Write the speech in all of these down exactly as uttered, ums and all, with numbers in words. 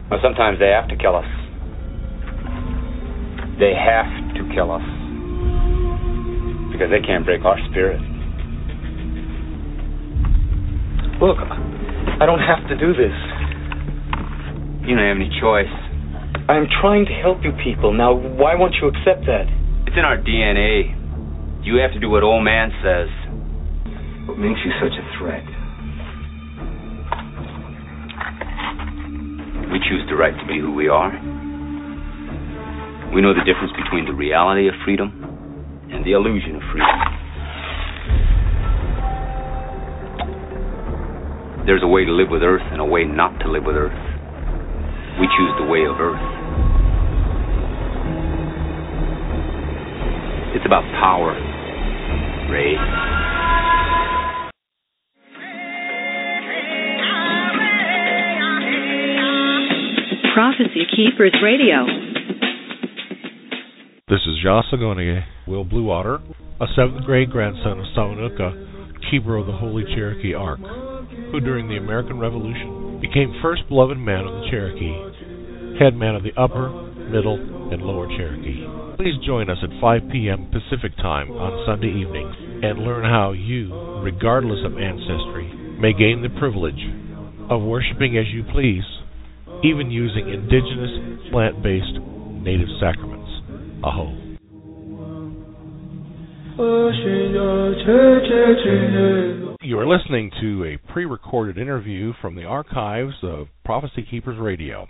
Well, sometimes they have to kill us. They have to kill us. Because they can't break our spirit. Look, I don't have to do this. You don't have any choice. I'm trying to help you people. Now, why won't you accept that? It's in our D N A. You have to do what old man says. What makes you such a threat? We choose the right to be who we are. We know the difference between the reality of freedom and the illusion of freedom. There's a way to live with Earth and a way not to live with Earth. We choose the way of Earth. It's about power, Ray. Prophecy Keepers Radio. This is Joss Agonier, Will Bluewater, a seventh grade grandson of Sawanuka, keeper of the Holy Cherokee Ark, who during the American Revolution became first beloved man of the Cherokee, head man of the Upper, Middle, and Lower Cherokee. Please join us at five p.m. Pacific Time on Sunday evenings and learn how you, regardless of ancestry, may gain the privilege of worshiping as you please, even using indigenous, plant-based, native sacraments. Aho. You are listening to a pre-recorded interview from the archives of Prophecy Keepers Radio.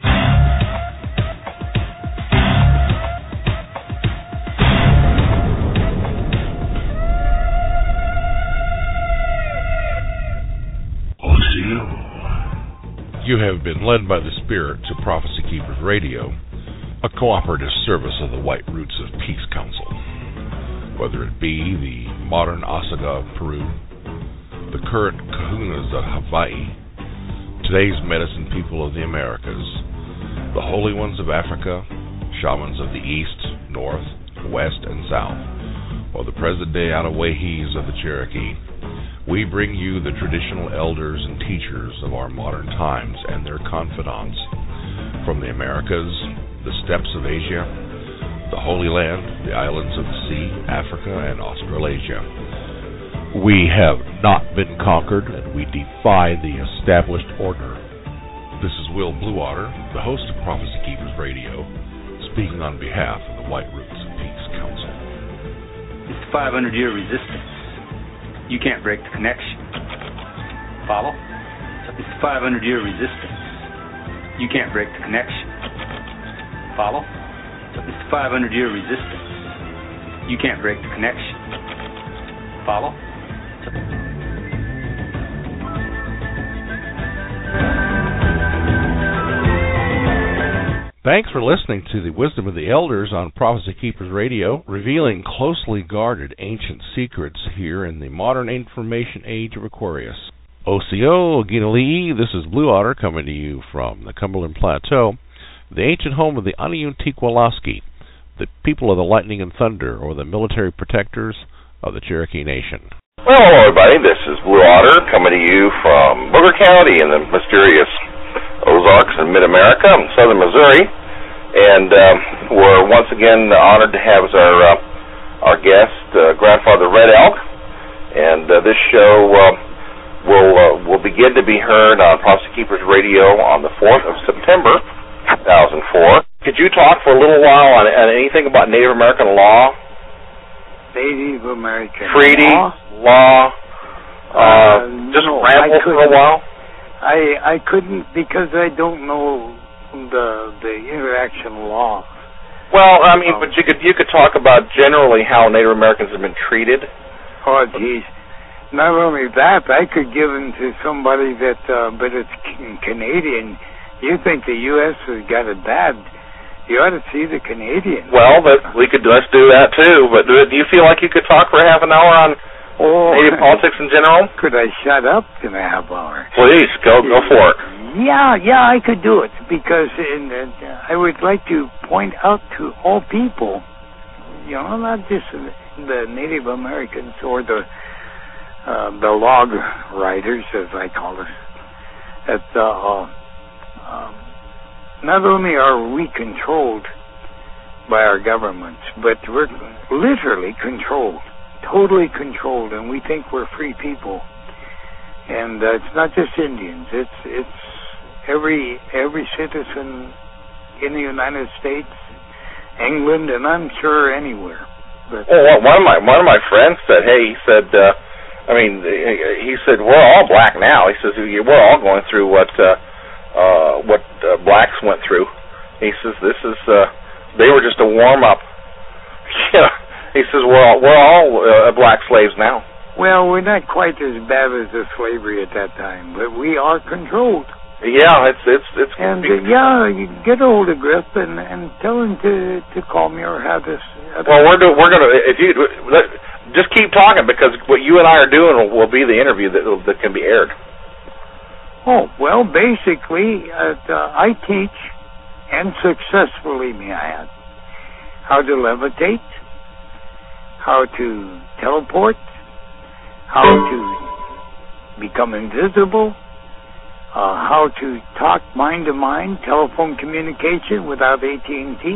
You have been led by the Spirit to Prophecy Keepers Radio, a cooperative service of the White Roots of Peace Council. Whether it be the modern Osaga of Peru, the current Kahunas of Hawaii, today's medicine people of the Americas, the holy ones of Africa, shamans of the East, North, West, and South, or the present day Anawahis of the Cherokee, we bring you the traditional elders and teachers of our modern times and their confidants from the Americas, the steppes of Asia, the Holy Land, the islands of the sea, Africa, and Australasia. We have not been conquered, and we defy the established order. This is Will Bluewater, the host of Prophecy Keepers Radio, speaking on behalf of the White Roots of Peace Council. It's the five hundred year resistance. You can't break the connection. Follow? It's the five hundred year resistance. You can't break the connection. Follow? It's the five hundred year resistance. You can't break the connection. Follow? Thanks for listening to the Wisdom of the Elders on Prophecy Keepers Radio, revealing closely guarded ancient secrets here in the modern information age of Aquarius. O C O, Ginali'i, this is Bluewater coming to you from the Cumberland Plateau, the ancient home of the Aniuntiqualaski, the people of the lightning and thunder, or the military protectors of the Cherokee Nation. Well, hello everybody, this is Bluewater coming to you from Booker County in the mysterious Ozarks in Mid-America, in southern Missouri, and um, we're once again honored to have as our uh, our guest uh, Grandfather Red Elk, and uh, this show uh, will uh, will begin to be heard on Prophecy Keepers Radio on the fourth of September, two thousand four. Could you talk for a little while on, on anything about Native American law? Native American treaty, law? law uh, uh, just no, ramble for a while? I I couldn't because I don't know the the interaction law. Well, I mean, um, but you could you could talk about generally how Native Americans have been treated. Oh, geez. Not only that, I could give them to somebody that, uh, but it's Canadian. You think the U S has got it bad? You ought to see the Canadians. Well, but we could let's do that too. But do, do you feel like you could talk for half an hour on Oh, Native politics in general? Could I shut up in a half hour? Please, go go for it. Yeah, yeah, I could do it because in, uh, I would like to point out to all people, you know, not just the Native Americans or the uh, the log riders, as I call it, that uh, um, not only are we controlled by our governments, but we're literally controlled, totally controlled, and we think we're free people. And uh, it's not just Indians; it's it's every every citizen in the United States, England, and I'm sure anywhere. But well, one of my one of my friends said, "Hey," he said, uh, "I mean, he said we're all black now." He says we're all going through what uh, uh, what uh, blacks went through. He says this is uh, they were just a warm up. You know, he says we're all we're all uh, black slaves now. Well, we're not quite as bad as the slavery at that time, but we are controlled. Yeah, it's it's it's. And uh, yeah, you get a hold of Griff and and tell him to to call me or have this. Have well, we're do, we're gonna if you let, just keep talking, because what you and I are doing will, will be the interview that that can be aired. Oh well, basically, uh, I teach, and successfully, may I add, how to levitate, how to teleport, how to become invisible. Uh, how to talk mind-to-mind, telephone communication without A T and T,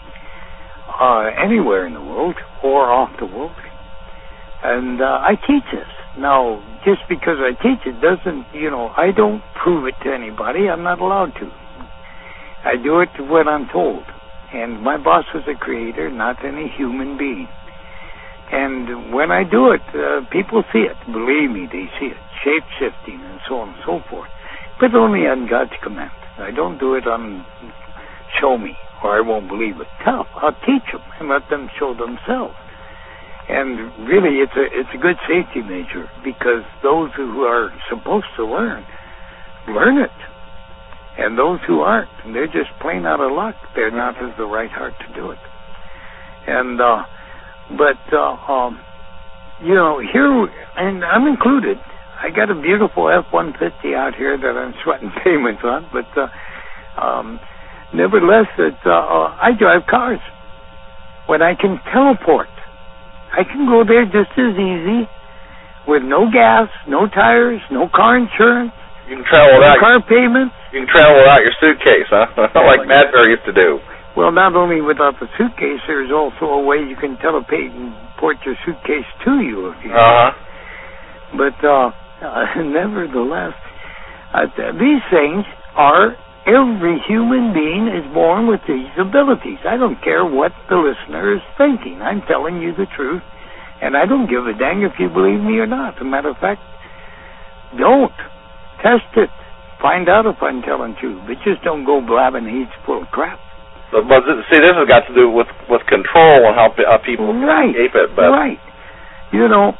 uh, anywhere in the world or off the world. And uh, I teach this. Now, just because I teach it doesn't, you know, I don't prove it to anybody. I'm not allowed to. I do it when I'm told. And my boss is a creator, not any human being. And when I do it, uh, people see it. Believe me, they see it. Shape-shifting and so on and so forth. But only on God's command. I don't do it on show me, or I won't believe it. Tell, I'll teach them and let them show themselves. And really, it's a it's a good safety measure, because those who are supposed to learn, learn it. And those who aren't, they're just plain out of luck. They're not of the right heart to do it. And, uh, but, uh, um, you know, here, and I'm included, I got a beautiful F one fifty out here that I'm sweating payments on, but uh, um, nevertheless, it, uh, uh, I drive cars. When I can teleport, I can go there just as easy, with no gas, no tires, no car insurance, you can travel no without car payments. You can travel without your suitcase, huh? Like Matt Bear used to do. Well, not only without the suitcase, there's also a way you can teleport and port your suitcase to you if you. Uh huh. But. Uh, Uh, nevertheless, uh, th- these things are, every human being is born with these abilities. I don't care what the listener is thinking. I'm telling you the truth, and I don't give a dang if you believe me or not. As a matter of fact, don't. Test it. Find out if I'm telling you, but just don't go blabbing heaps full of crap. But, but see, this has got to do with, with control and how, how people right. escape it. But right. You know,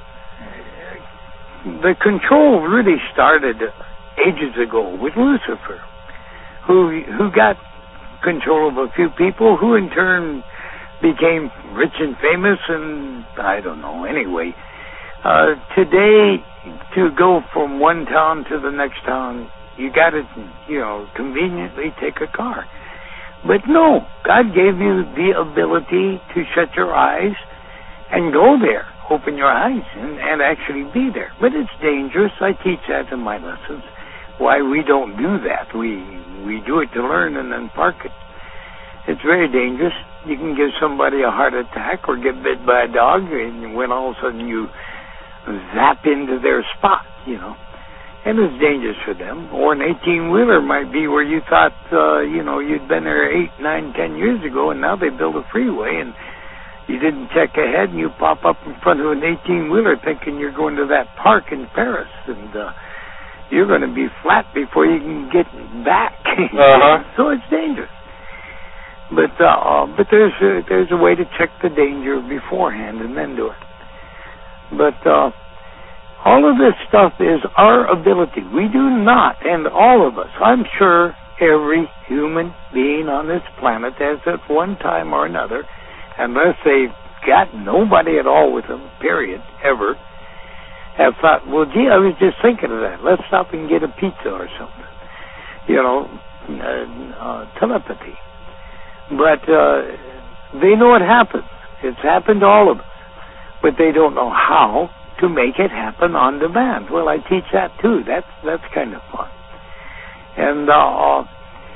the control really started ages ago with Lucifer, who who got control of a few people, who in turn became rich and famous, and I don't know. Anyway, uh, today to go from one town to the next town, you got to, you know, conveniently take a car. But no, God gave you the ability to shut your eyes and go there. Open your eyes and, and actually be there. But it's dangerous. I teach that in my lessons. Why we don't do that. We we do it to learn and then park it. It's very dangerous. You can give somebody a heart attack or get bit by a dog, and when all of a sudden you zap into their spot, you know. And it's dangerous for them. Or an eighteen-wheeler might be where you thought, uh, you know, you'd been there eight, nine, ten years ago, and now they build a freeway, and you didn't check ahead, and you pop up in front of an eighteen-wheeler thinking you're going to that park in Paris, and uh, you're going to be flat before you can get back. Uh-huh. So it's dangerous. But uh, uh, but there's a, there's a way to check the danger beforehand and then do it. But uh, all of this stuff is our ability. We do not, and all of us, I'm sure every human being on this planet has at one time or another, unless they've got nobody at all with them, period, ever, have thought, well, gee, I was just thinking of that. Let's stop and get a pizza or something. You know, uh, uh, telepathy. But uh, they know it happens. It's happened to all of us. But they don't know how to make it happen on demand. Well, I teach that too. That's that's kind of fun. And uh,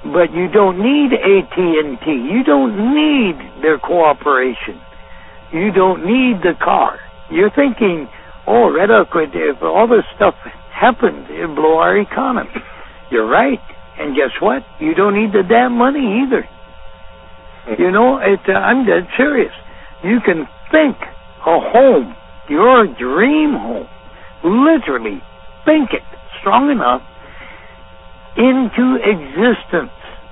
But you don't need A T and T. You don't need their cooperation. You don't need the car. You're thinking, oh, Red Oak, if all this stuff happened, it'd blow our economy. You're right. And guess what? You don't need the damn money either. You know, it, uh, I'm dead serious. You can think a home, your dream home, literally think it strong enough into existence.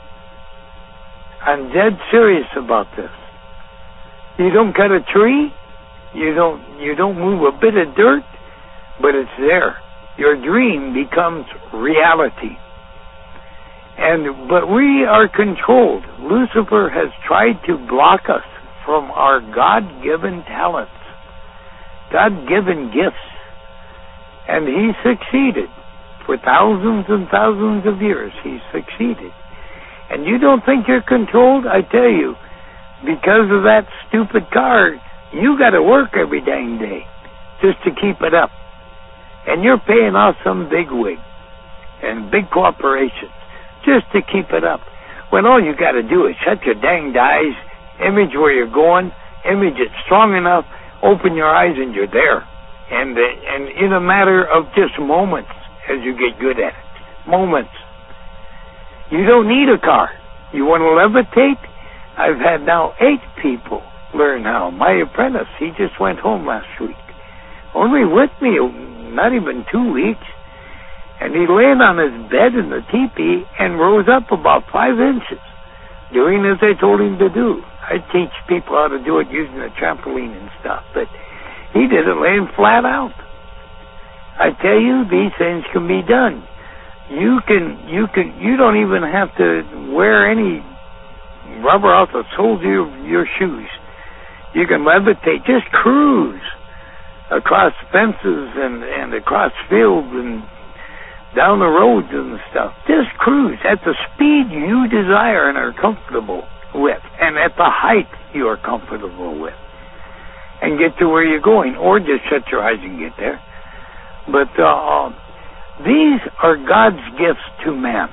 I'm dead serious about this. You don't cut a tree, you don't you don't move a bit of dirt, but it's there. Your dream becomes reality. And but we are controlled. Lucifer has tried to block us from our God-given talents, God-given gifts. And he succeeded. For thousands and thousands of years, he succeeded. And you don't think you're controlled? I tell you, because of that stupid car, you got to work every dang day just to keep it up. And you're paying off some big wig and big corporations just to keep it up. When all you got to do is shut your dang eyes, image where you're going, image it strong enough, open your eyes, and you're there. And uh, and in a matter of just moments, as you get good at it, moments. You don't need a car. You want to levitate? I've had now eight people learn how. My apprentice, he just went home last week. Only with me, not even two weeks. And he laid on his bed in the teepee and rose up about five inches, doing as I told him to do. I teach people how to do it using a trampoline and stuff, but he did it laying flat out. I tell you, these things can be done. You can, you can, you don't even have to wear any rubber off the soles of your, your shoes. You can levitate, just cruise across fences and, and across fields and down the roads and stuff. Just cruise at the speed you desire and are comfortable with, and at the height you are comfortable with, and get to where you're going, or just shut your eyes and get there. But uh, these are God's gifts to man.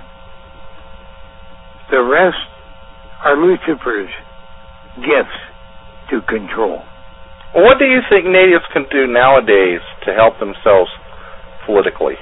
The rest are Lucifer's gifts to control. What do you think natives can do nowadays to help themselves politically?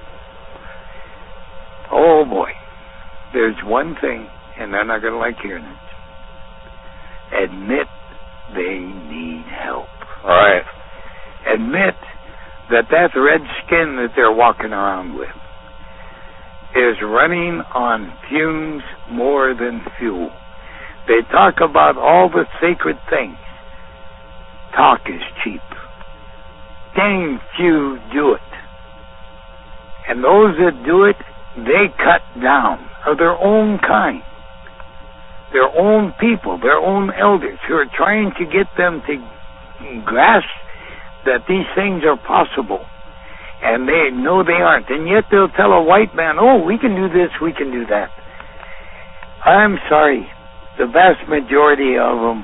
Oh boy, there's one thing, and they're not going to like hearing it. Admit they need help. All right. Admit that that red skin that they're walking around with is running on fumes more than fuel. They talk about all the sacred things. Talk is cheap. Dang few do it. And those that do it, they cut down of their own kind, their own people, their own elders who are trying to get them to grasp that these things are possible. And they know they aren't. And yet they'll tell a white man, oh, we can do this, we can do that. I'm sorry. The vast majority of them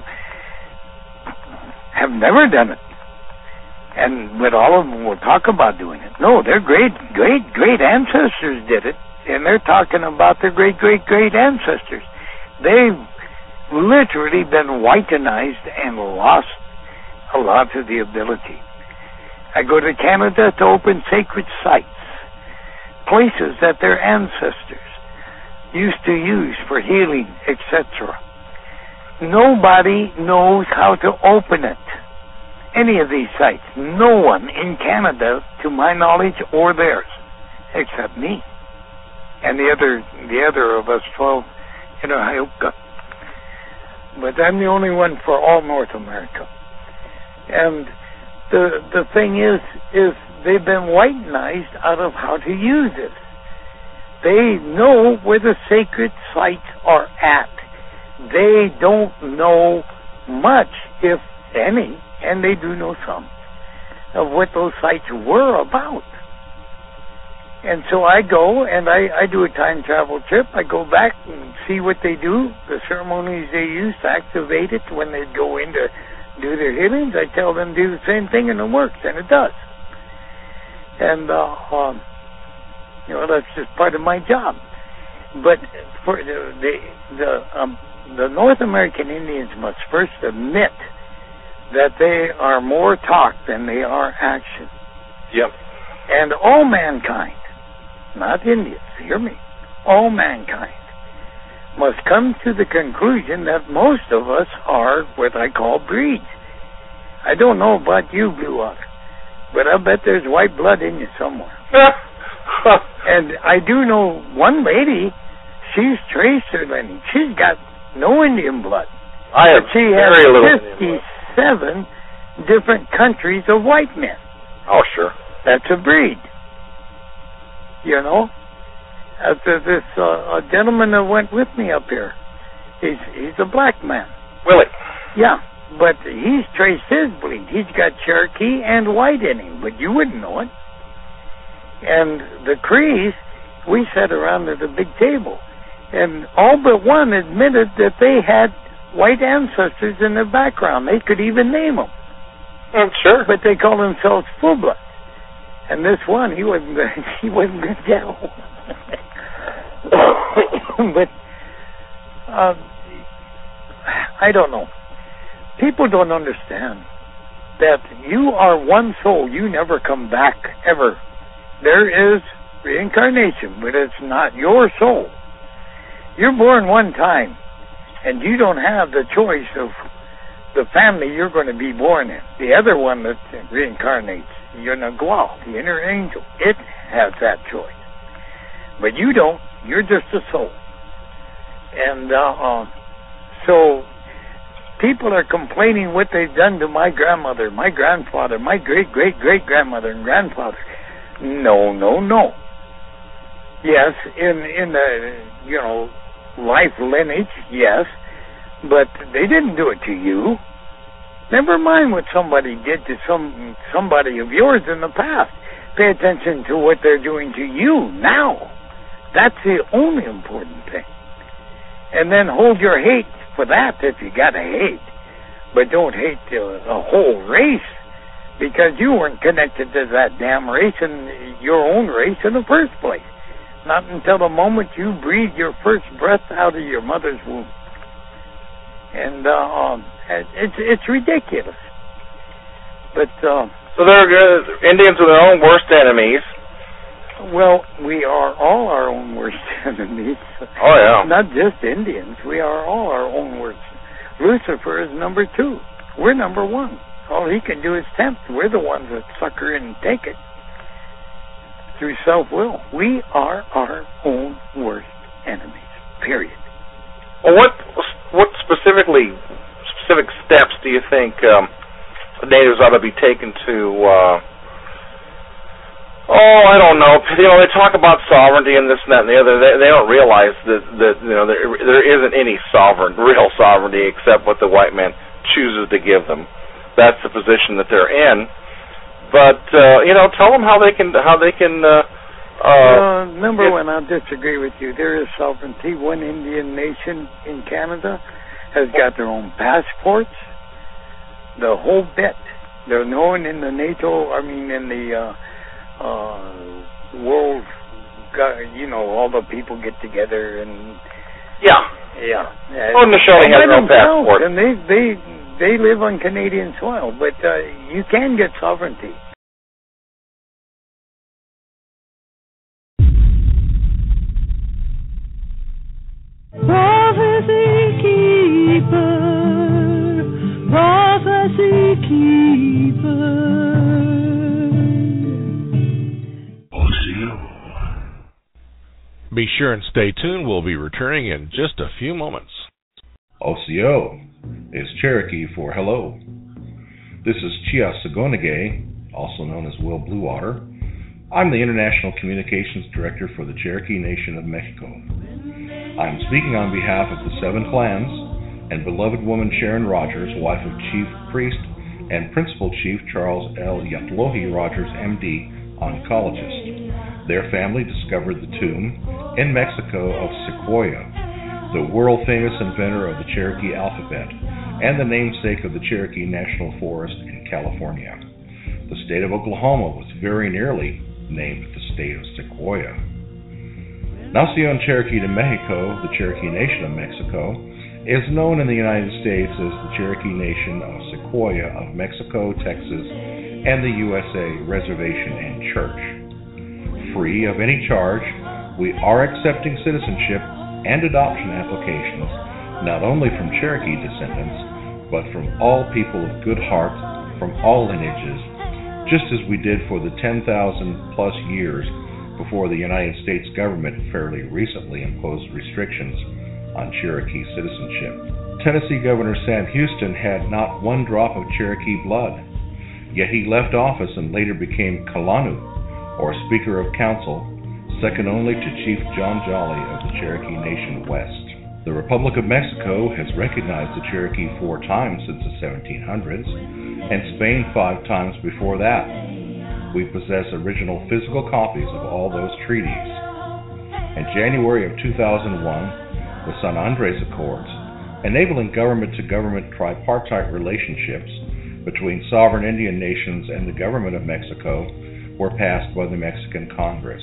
have never done it. And but all of them will talk about doing it. No, their great, great, great ancestors did it. And they're talking about their great, great, great ancestors. They've literally been whitenized and lost a lot of the ability. I go to Canada to open sacred sites, places that their ancestors used to use for healing, et cetera. Nobody knows how to open it. Any of these sites. No one in Canada, to my knowledge, or theirs, except me and the other, the other of us twelve in Ohioka. But I'm the only one for all North America. And the the thing is, is they've been whitenized out of how to use it. They know where the sacred sites are at. They don't know much, if any, and they do know some, of what those sites were about. And so I go and I, I do a time travel trip. I go back and see what they do, the ceremonies they use to activate it when they go in to do their healings. I tell them to do the same thing and it works, and it does. And, uh, um, you know, that's just part of my job. But for the the the, um, the North American Indians must first admit that they are more talk than they are action. Yep. And all mankind, not Indians, hear me, all mankind must come to the conclusion that most of us are what I call breeds. I don't know about you, Blue Water, but I bet there's white blood in you somewhere. And I do know one lady, she's tracer lineage. She's got no Indian blood. I have but she very has little fifty-seven different countries of white men. Oh, sure. That's a breed. You know? After this uh, a gentleman that went with me up here, he's he's a black man. Willie. Yeah, but he's traced his bleed. He's got Cherokee and white in him, but you wouldn't know it. And the Crees, we sat around at a big table, and all but one admitted that they had white ancestors in their background. They could even name them. Mm, sure. But they call themselves full blood. And this one, he wasn't good. He wasn't good down. But uh, I don't know. People don't understand that you are one soul. You never come back ever. There is reincarnation, but it's not your soul. You're born one time, and you don't have the choice of the family you're going to be born in. The other one that reincarnates, your Nagual, the inner angel, it has that choice. But you don't. You're just a soul. And uh, uh, so people are complaining what they've done to my grandmother, my grandfather, my great-great-great-grandmother and grandfather. No, no, no. Yes, in, in the, you know, life lineage, yes, but they didn't do it to you. Never mind what somebody did to some somebody of yours in the past. Pay attention to what they're doing to you now. That's the only important thing. And then hold your hate for that if you got to hate. But don't hate the, the whole race, because you weren't connected to that damn race and your own race in the first place. Not until the moment you breathe your first breath out of your mother's womb. And uh, um, it's it's ridiculous. But uh, so they're uh, Indians are their own worst enemies. Well, we are all our own worst enemies. Oh yeah. Not just Indians. We are all our own worst. Lucifer is number two. We're number one. All he can do is tempt. We're the ones that sucker and take it through self-will. We are our own worst enemies. Period. Well, what what specifically specific steps do you think um, natives ought to be taken to? Uh, oh, I don't know. You know, they talk about sovereignty and this and that and the other. They, they don't realize that that you know there there isn't any sovereign, real sovereignty, except what the white man chooses to give them. That's the position that they're in. But uh, you know, tell them how they can how they can. Uh, uh, uh, number one, I'll disagree with you. There is sovereignty. One Indian nation in Canada has got their own passports. The whole bit. They're known in the NATO. I mean, in the uh, uh, world. You know, all the people get together and. Yeah. Yeah. Oh, and Michelle has their own passport, and they they. They live on Canadian soil, but uh, you can get sovereignty. Prophecy keeper, prophecy keeper. O C O. Be sure and stay tuned. We'll be returning in just a few moments. O C O is Cherokee for hello. This is Chia Sagonagay, also known as Will Bluewater. I'm the International Communications Director for the Cherokee Nation of Mexico. I'm speaking on behalf of the Seven Clans and beloved woman Sharon Rogers, wife of Chief Priest and Principal Chief Charles L. Yatlohi Rogers, M D, oncologist. Their family discovered the tomb in Mexico of Sequoia, the world-famous inventor of the Cherokee alphabet and the namesake of the Cherokee National Forest in California. The state of Oklahoma was very nearly named the state of Sequoia. Nación Cherokee de Mexico, the Cherokee Nation of Mexico, is known in the United States as the Cherokee Nation of Sequoia of Mexico, Texas, and the U S A Reservation and Church. Free of any charge, we are accepting citizenship and adoption applications not only from Cherokee descendants, but from all people of good heart from all lineages, just as we did for the ten thousand plus years before the United States government fairly recently imposed restrictions on Cherokee citizenship. Tennessee Governor Sam Houston had not one drop of Cherokee blood, yet he left office and later became Kalanu, or Speaker of Council, second only to Chief John Jolly of the Cherokee Nation West. The Republic of Mexico has recognized the Cherokee four times since the seventeen hundreds, and Spain five times before that. We possess original physical copies of all those treaties. In January of two thousand one, the San Andres Accords, enabling government-to-government tripartite relationships between sovereign Indian nations and the government of Mexico, were passed by the Mexican Congress.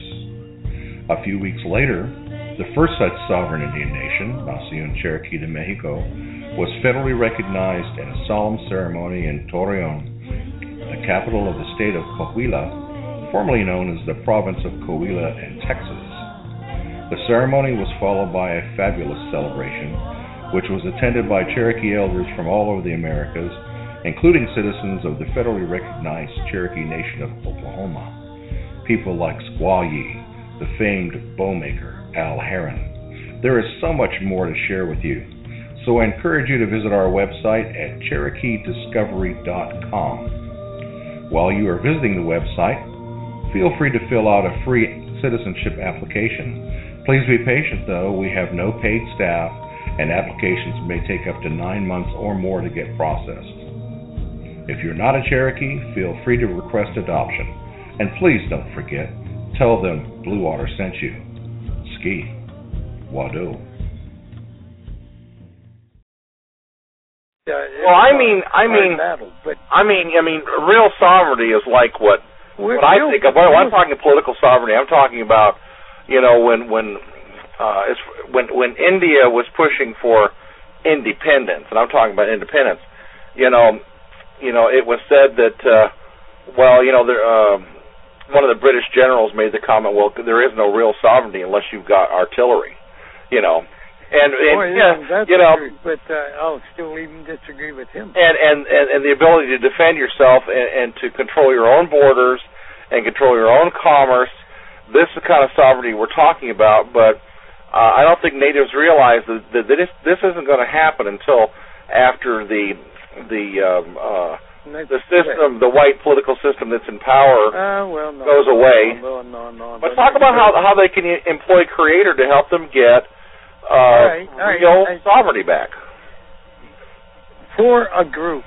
A few weeks later, the first such sovereign Indian nation, Nación Cherokee de Mexico, was federally recognized in a solemn ceremony in Torreon, the capital of the state of Coahuila, formerly known as the province of Coahuila in Texas. The ceremony was followed by a fabulous celebration, which was attended by Cherokee elders from all over the Americas, including citizens of the federally recognized Cherokee Nation of Oklahoma, people like Squaw Yee, the famed bowmaker, Al Heron. There is so much more to share with you, so I encourage you to visit our website at cherokee discovery dot com. While you are visiting the website, feel free to fill out a free citizenship application. Please be patient, though. We have no paid staff, and applications may take up to nine months or more to get processed. If you're not a Cherokee, feel free to request adoption. And please don't forget, tell them Blue Water sent you. Ski. Wado. Uh, Well, I mean, I mean, battle, but I mean, I mean, real sovereignty is like what we're- what I we're- think of. When I'm talking political sovereignty, I'm talking about, you know, when when uh, it's, when when India was pushing for independence, and I'm talking about independence. You know, you know, it was said that, uh, well, you know, there, uh, one of the British generals made the comment, well, there is no real sovereignty unless you've got artillery. You know. And, and Boy, yeah, that's you know, true, but uh, I'll still even disagree with him. and, and, and, and the ability to defend yourself and, and to control your own borders and control your own commerce. This is the kind of sovereignty we're talking about, but uh, I don't think natives realize that, that this, this isn't going to happen until after the the um, uh, the system, the white political system that's in power, uh, well, no, goes away. No, no, no. no but talk about how how they can employ Creator to help them get uh, all right, all right, real I, sovereignty back. For a group,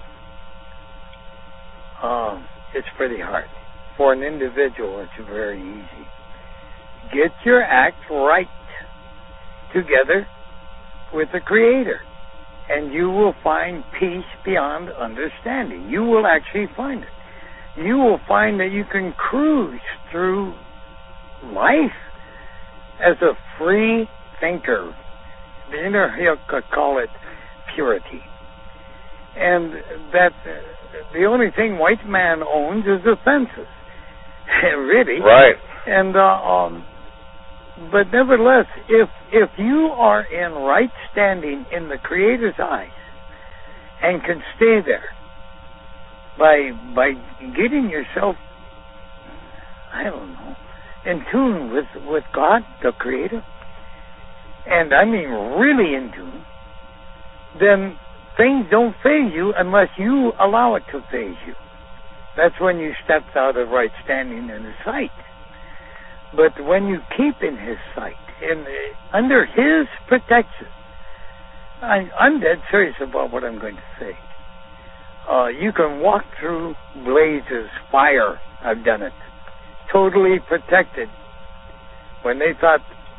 um, it's pretty hard. For an individual, it's very easy. Get your act right together with the Creator, and you will find peace beyond understanding. You will actually find it. You will find that you can cruise through life as a free thinker. The inner Hill could call it purity. And that uh, the only thing white man owns is the fences. Really. Right. And uh, um, but nevertheless, if if you are in right standing in the Creator's eyes and can stay there by by getting yourself, I don't know, in tune with, with God, the Creator, and I mean really in tune, then things don't faze you unless you allow it to faze you. That's when you step out of right standing in His sight. But when you keep in His sight, in the, under His protection, I, I'm dead serious about what I'm going to say. Uh, you can walk through blazes, fire. I've done it. Totally protected. When they thought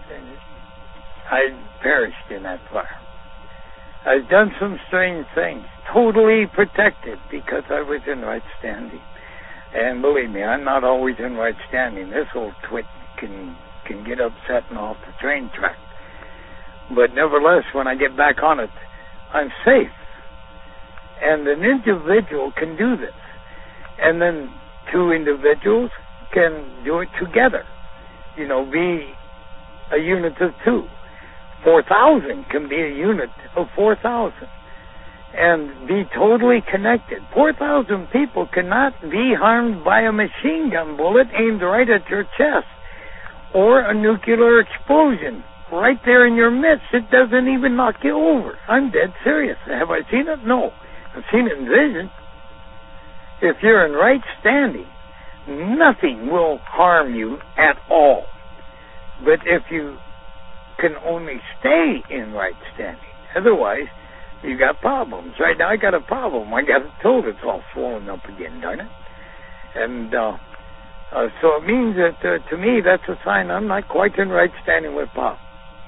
I perished in that fire. I've done some strange things. Totally protected because I was in right standing. And believe me, I'm not always in right standing. This old twit can can get upset and off the train track. But nevertheless, when I get back on it, I'm safe. And an individual can do this. And then two individuals can do it together. You know, be a unit of two. four thousand can be a unit of four thousand. And be totally connected. four thousand people cannot be harmed by a machine gun bullet aimed right at your chest. Or a nuclear explosion right there in your midst. It doesn't even knock you over. I'm dead serious. Have I seen it? No. I've seen it in vision. If you're in right standing, nothing will harm you at all. But if you can only stay in right standing, otherwise you got problems. Right now I got a problem. I got it told it's all swollen up again, darn it. And uh, uh, so it means that uh, to me that's a sign I'm not quite in right standing with Pop.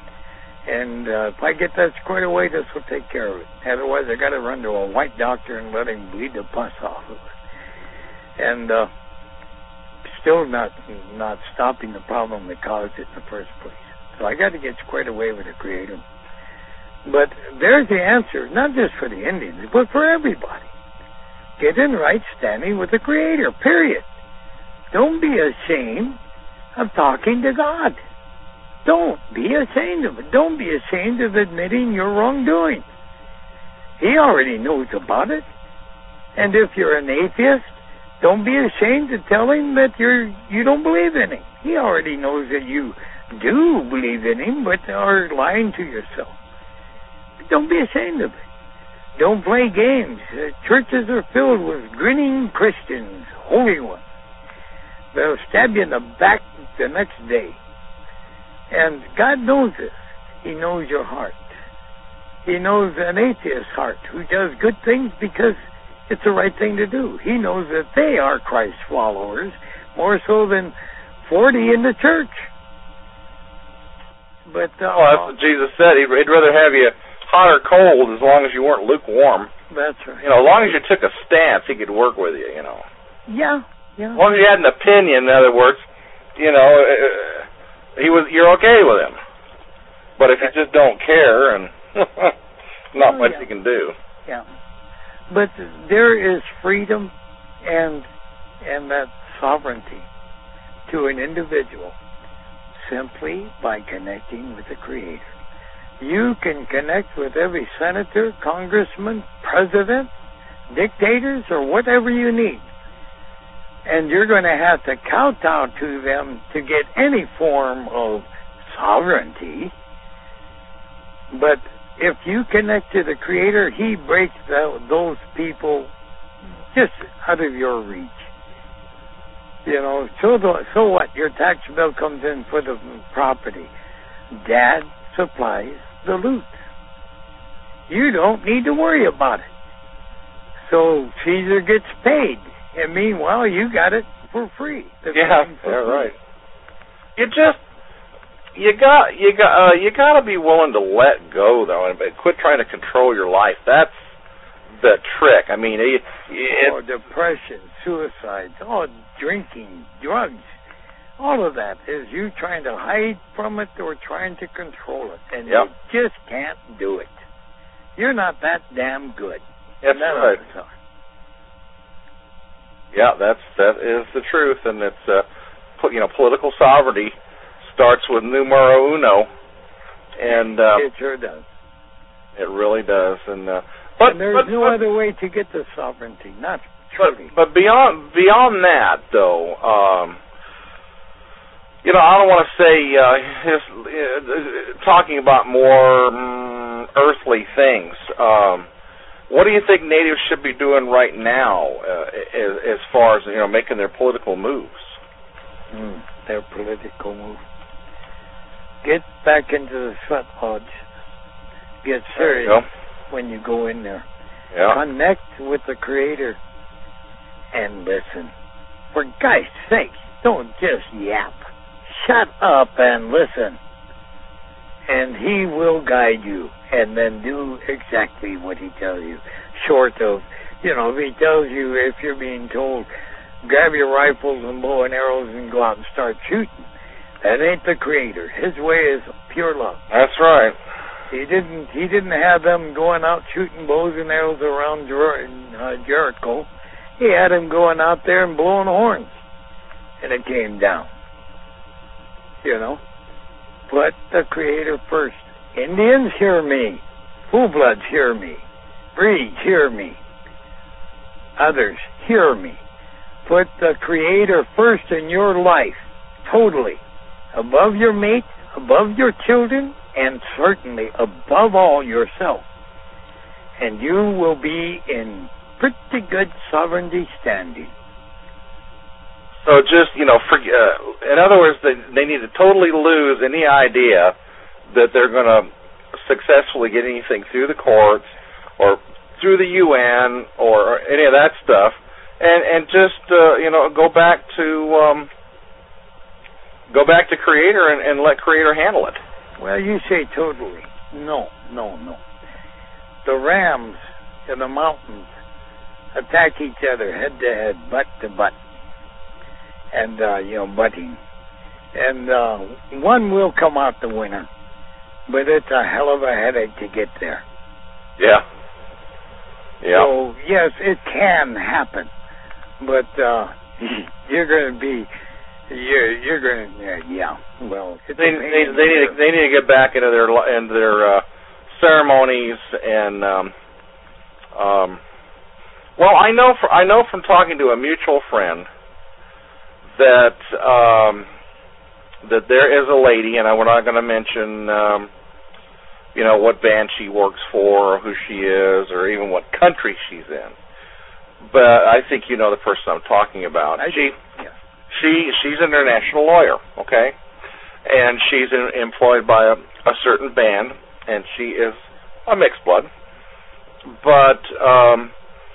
And uh, if I get that squared away, this will take care of it. Otherwise I got to run to a white doctor and let him bleed the pus off of it. And uh, still not not stopping the problem that caused it in the first place. So I got to get squared away with the Creator. But there's the answer, not just for the Indians, but for everybody. Get in right standing with the Creator, period. Don't be ashamed of talking to God. Don't be ashamed of it. Don't be ashamed of admitting your wrongdoing. He already knows about it. And if you're an atheist, don't be ashamed to tell him that you're you don't believe in him. He already knows that you do believe in him, but are lying to yourself. Don't be ashamed of it. Don't play games. Uh, churches are filled with grinning Christians, holy ones. They'll stab you in the back the next day. And God knows this. He knows your heart. He knows an atheist's heart who does good things because it's the right thing to do. He knows that they are Christ followers more so than forty in the church. But uh, well, that's what Jesus said. He'd, he'd rather have you hot or cold as long as you weren't lukewarm. That's right. You know, as long as you took a stance, he could work with you, you know. Yeah, yeah. As long as you had an opinion, in other words, you know, uh, he was you're okay with him. But if you just don't care, and not oh, much yeah. you can do. Yeah. But there is freedom and and that sovereignty to an individual simply by connecting with the Creator. You can connect with every senator, congressman, president, dictators, or whatever you need. And you're going to have to kowtow to them to get any form of sovereignty. But if you connect to the Creator, He breaks the, those people just out of your reach. You know, so, the, so what? Your tax bill comes in for the property. Dad supplies the loot. You don't need to worry about it. So Caesar gets paid. And meanwhile, you got it for free. The yeah, for yeah, free. right. You just... You got you got uh, you got to be willing to let go though, and quit trying to control your life. That's the trick. I mean, it, it, oh, depression, suicide, oh, drinking, drugs, all of that is you trying to hide from it or trying to control it, and yep. you just can't do it. You're not that damn good. That's None right. of us are. Yeah, that's that is the truth, and it's uh, you know, political sovereignty starts with numero uno, and uh, it sure does. It really does, and uh, but and there's but, no but, other way to get the sovereignty, not truly. But, but beyond beyond that, though, um, you know, I don't want to say uh, his, uh, talking about more um, earthly things. Um, what do you think natives should be doing right now, uh, as, as far as you know, making their political moves? Mm, their political moves. Get back into the sweat lodge. Get serious you when you go in there. Yeah. Connect with the Creator and listen. For God's sake, don't just yap. Shut up and listen. And He will guide you and then do exactly what He tells you. Short of, you know, if He tells you, if you're being told, grab your rifles and bow and arrows and go out and start shooting, That ain't the Creator. His way is pure love. That's right. He didn't. He didn't have them going out shooting bows and arrows around Jer- uh, Jericho. He had them going out there and blowing horns, and it came down. You know, put the Creator first. Indians, hear me. Full-bloods, hear me. Breeds, hear me. Others, hear me. Put the Creator first in your life, totally. Above your mate, above your children, and certainly above all yourself. And you will be in pretty good sovereignty standing. So just, you know, for, uh, in other words, they, they need to totally lose any idea that they're going to successfully get anything through the courts or through the U N or any of that stuff, and and just uh, you know go back to um, go back to Creator and, and let Creator handle it. Well, you say totally. No, no, no. The rams in the mountains attack each other head to head, butt to butt, and uh, you know butting, and uh, one will come out the winner. But it's a hell of a headache to get there. Yeah. Yeah. So, yes, it can happen. But uh, you're going to be, you're, you're going to, uh, yeah. Well, it's they, they, they, need to, they need to get back into their into their uh, ceremonies and, um, um, well, I know, for, I know from talking to a mutual friend that, um, that there is a lady, and I, we're not going to mention, um, you know, what band she works for, or who she is, or even what country she's in. But I think you know the person I'm talking about. I she, yeah. she, she's an international lawyer, okay, and she's in, employed by a, a certain band, and she is a mixed blood. But um,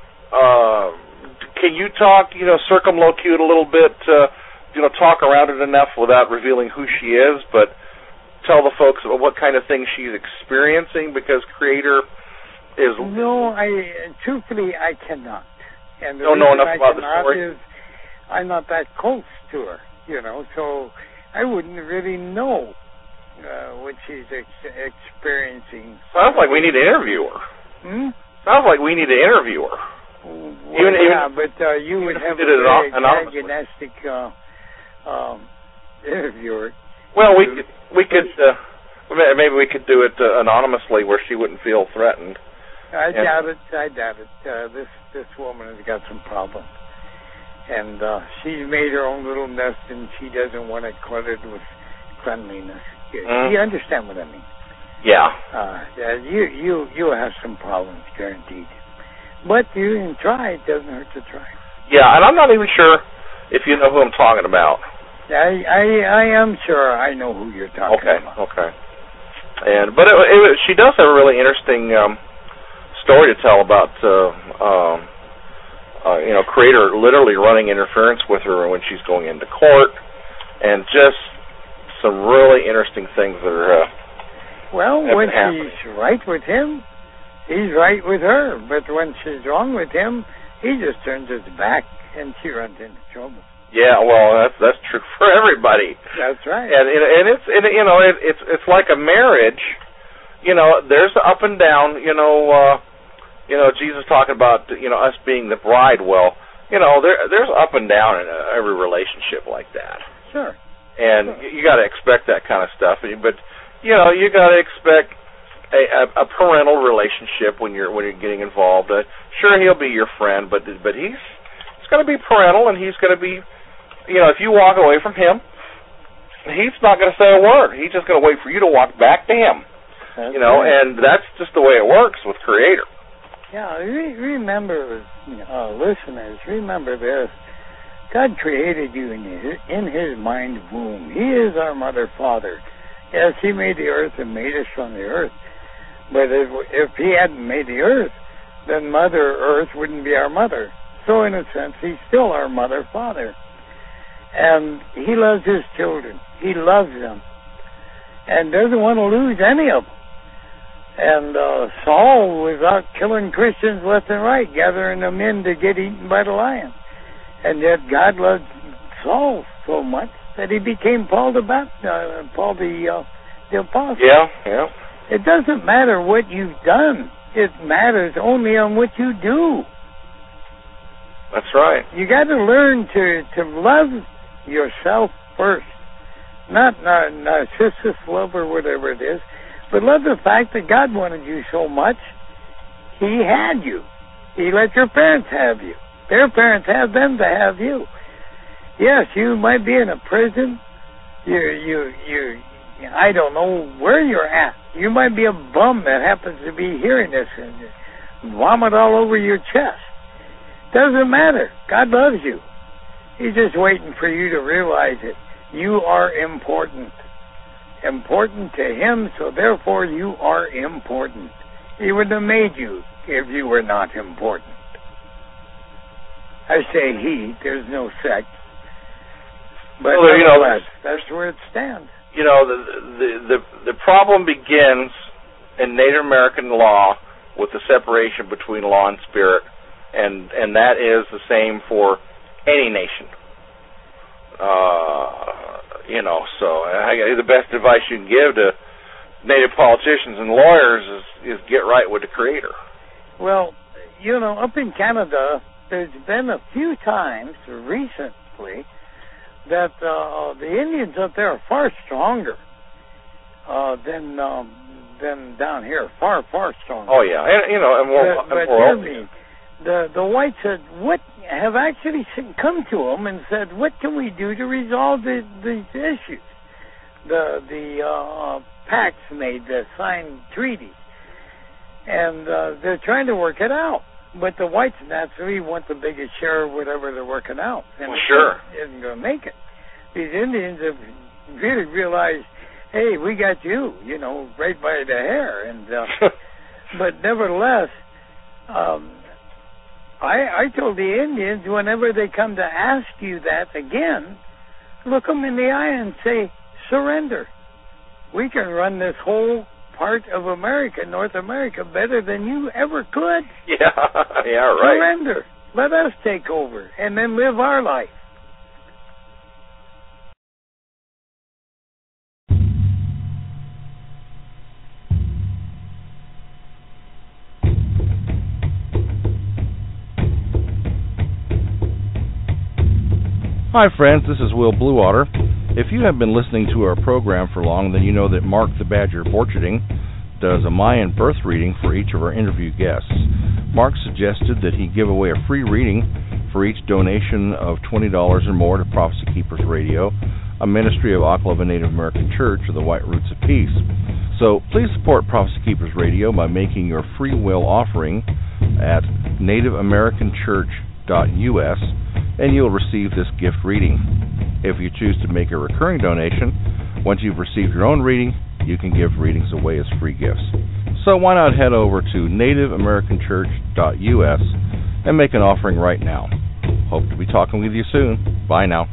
uh, can you talk, you know, circumlocute a little bit? Uh, you know, talk around it enough without revealing who she is, but tell the folks about what kind of things she's experiencing, because Creator is... No, I, truthfully, I cannot. And the don't know enough I about the story? Is I'm not that close to her, you know, so I wouldn't really know uh, what she's ex- experiencing. Sounds like we need to interview her. Hmm? Sounds like we need to interview her. Well, even, yeah, even, but uh, you would have did a it very anonymously. antagonistic uh, um, interviewer. Well, we could, we could uh, maybe we could do it uh, anonymously where she wouldn't feel threatened. I and, doubt it. I doubt it. Uh, this this woman has got some problems, and uh, she's made her own little nest, and she doesn't want it cluttered with cleanliness. You, mm. you understand what I mean? Yeah. Uh, yeah. You you you have some problems, guaranteed. But you can try. It doesn't hurt to try. Yeah, and I'm not even sure if you know who I'm talking about. I, I I am sure I know who you're talking okay, about. Okay, okay. And but it, it, she does have a really interesting um, story to tell about, uh, um, uh, you know, Creator literally running interference with her when she's going into court, and just some really interesting things that are. Uh, well, when happening. she's right with him, he's right with her. But when she's wrong with him, he just turns his back, and she runs into trouble. Yeah, well, that's that's true for everybody. That's right. And and it's and, you know it, it's it's like a marriage. You know, there's the up and down. You know, uh, you know Jesus talking about you know us being the bride. Well, you know there there's up and down in every relationship like that. Sure. And sure. you got to expect that kind of stuff. But you know you got to expect a, a, a parental relationship when you're when you're getting involved. Uh, sure, he'll be your friend, but but he's he's going to be parental, and he's going to be. You know, if you walk away from him, he's not going to say a word. He's just going to wait for you to walk back to him. That's you know, right. and that's just the way it works with Creator. Yeah, re- remember, uh, listeners, remember this. God created you in his, in his mind womb. He is our mother, father. Yes, he made the earth and made us from the earth. But if, if he hadn't made the earth, then Mother Earth wouldn't be our mother. So in a sense, he's still our mother, father. And he loves his children. He loves them. And doesn't want to lose any of them. And uh, Saul was out killing Christians left and right, gathering them in to get eaten by the lion. And yet God loved Saul so much that he became Paul the Baptist, uh, Paul the uh, the Apostle. Yeah, yeah. It doesn't matter what you've done. It matters only on what you do. That's right. You got to learn to to love yourself first, not nar- narcissist love or whatever it is, but love the fact that God wanted you so much. He had you. He let your parents have you. Their parents had them to have you. Yes, you might be in a prison. You, you, you. I don't know where you're at. You might be a bum that happens to be hearing this and vomit all over your chest. Doesn't matter. God loves you. He's just waiting for you to realize it. You are important. Important to Him, so therefore you are important. He wouldn't have made you if you were not important. I say He. There's no sex. But well, you know, that's where it stands. You know, the, the the the problem begins in Native American law with the separation between law and spirit, and and that is the same for any nation. Uh, you know, so I, the best advice you can give to Native politicians and lawyers is is get right with the Creator. Well, you know, up in Canada, there's been a few times recently that uh, the Indians up there are far stronger uh, than um, than down here. Far, far stronger. Oh yeah, and, you know, and more. But, and but more me, the the whites had what have actually come to them and said, "What can we do to resolve the, these issues?" The the uh, pacts made, the signed treaties, and uh, they're trying to work it out. But the whites naturally want the biggest share of whatever they're working out. And well, sure. Isn't going to make it. These Indians have really realized, hey, we got you, you know, right by the hair. And uh, but nevertheless, um, I, I told the Indians, whenever they come to ask you that again, look them in the eye and say, surrender. We can run this whole part of America, North America, better than you ever could. Yeah, yeah, right. Surrender. Let us take over and then live our life. Hi friends, this is Will Bluewater. If you have been listening to our program for long, then you know that Mark the Badger Borcherding does a Mayan birth reading for each of our interview guests. Mark suggested that he give away a free reading for each donation of twenty dollars or more to Prophecy Keepers Radio, a ministry of Oklahoma Native American Church of the White Roots of Peace. So please support Prophecy Keepers Radio by making your free will offering at native american church dot u s, and you'll receive this gift reading. If you choose to make a recurring donation, once you've received your own reading, you can give readings away as free gifts. So why not head over to native american church dot u s and make an offering right now. Hope to be talking with you soon. Bye now.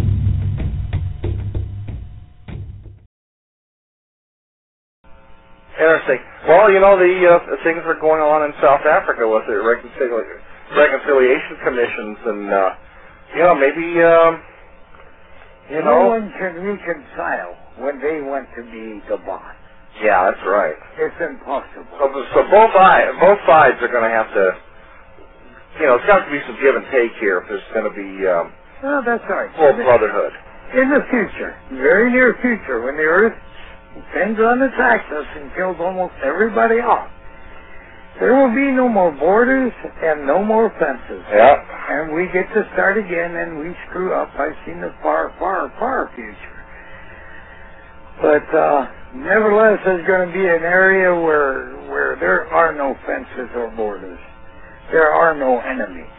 Interesting. Well, you know, the, uh, the things are going on in South Africa with the reconciliation, reconciliation commissions, and, uh, you know, maybe, um, you no know. No one can reconcile when they want to be the boss. Yeah, that's right. It's impossible. So, so both, both sides are going to have to, you know, it's got to be some give and take here if there's going to be um, oh, that's right. full brotherhood. In the future, very near future, when the earth spins on its axis and kills almost everybody off, there will be no more borders and no more fences. Yeah. And we get to start again and we screw up. I've seen the far, far, far future. But uh, nevertheless, there's going to be an area where where there are no fences or borders. There are no enemies.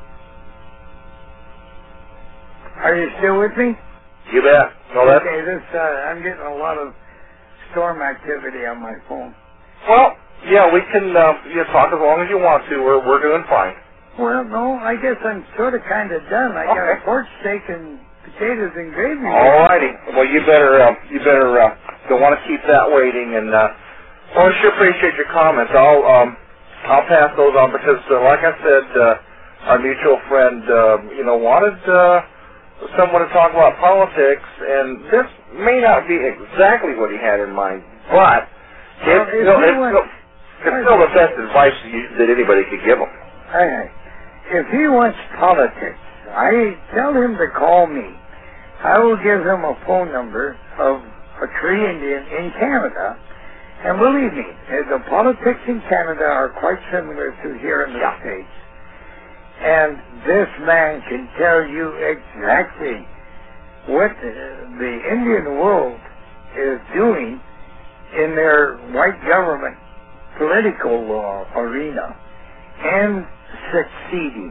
Are you still with me? You bet. No, that's... Okay, this, uh, I'm getting a lot of storm activity on my phone. Well, yeah, we can uh, you talk as long as you want to. We're we're doing fine. Well, no, I guess I'm sort of kind of done. I okay. got a pork steak and potatoes and gravy. All righty. Well, you better uh, you better uh, don't want to keep that waiting. And uh, well, I sure appreciate your comments. I'll um I'll pass those on because, uh, like I said, uh, our mutual friend, uh, you know, wanted uh, someone to talk about politics, and this may not be exactly what he had in mind, but well, it's, you know, it's, wants, still, it's still the best advice that anybody could give him. Right. If he wants politics, I tell him to call me. I will give him a phone number of a Cree Indian in Canada, and believe me, the politics in Canada are quite similar to here in the yeah. States. And this man can tell you exactly what the Indian world is doing in their white government political uh, arena and succeeding.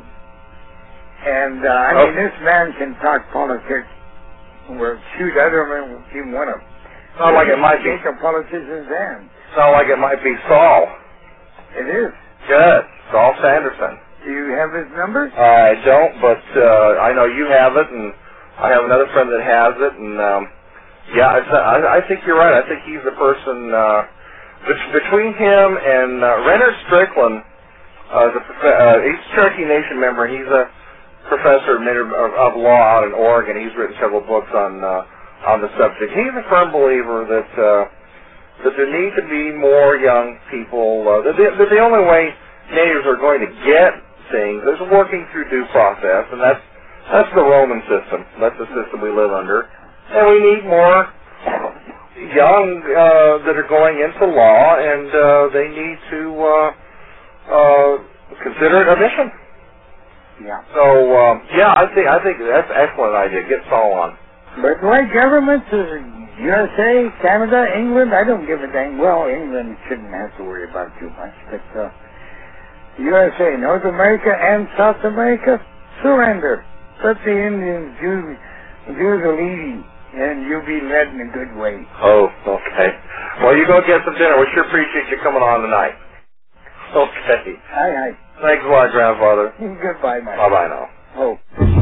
And uh, I oh. mean, this man can talk politics. Well, shoot, I don't even want to. Sound like it might be a politician's end. Sound like it might be Saul. It is. Good, Saul Sanderson. Do you have his number? I don't, but uh, I know you have it, and I have another friend that has it, and um, yeah, it's, uh, I, I think you're right. I think he's the person uh, between him and uh, Leonard Strickland. Uh, the, uh, he's a Cherokee Nation member. He's a professor of, of, of law out in Oregon. He's written several books on uh, on the subject. He's a firm believer that uh, that there need to be more young people. Uh, that, that the only way natives are going to get things is working through due process, and that's that's the Roman system. That's the system we live under, and we need more young uh, that are going into law, and uh, they need to uh, uh, consider it a mission. Yeah. So um, yeah, I think I think that's an excellent idea. Get Saul on. But white governments, uh, U S A, Canada, England, I don't give a dang. Well, England shouldn't have to worry about too much, but. Uh, U S A, North America, and South America, surrender. Let the Indians do, do the leading, and you'll be led in a good way. Oh, okay. Well, you go get some dinner. We sure appreciate you coming on tonight. Okay. Hi, hi. Thanks a lot, Grandfather. Goodbye, Mike. Bye-bye now. Oh.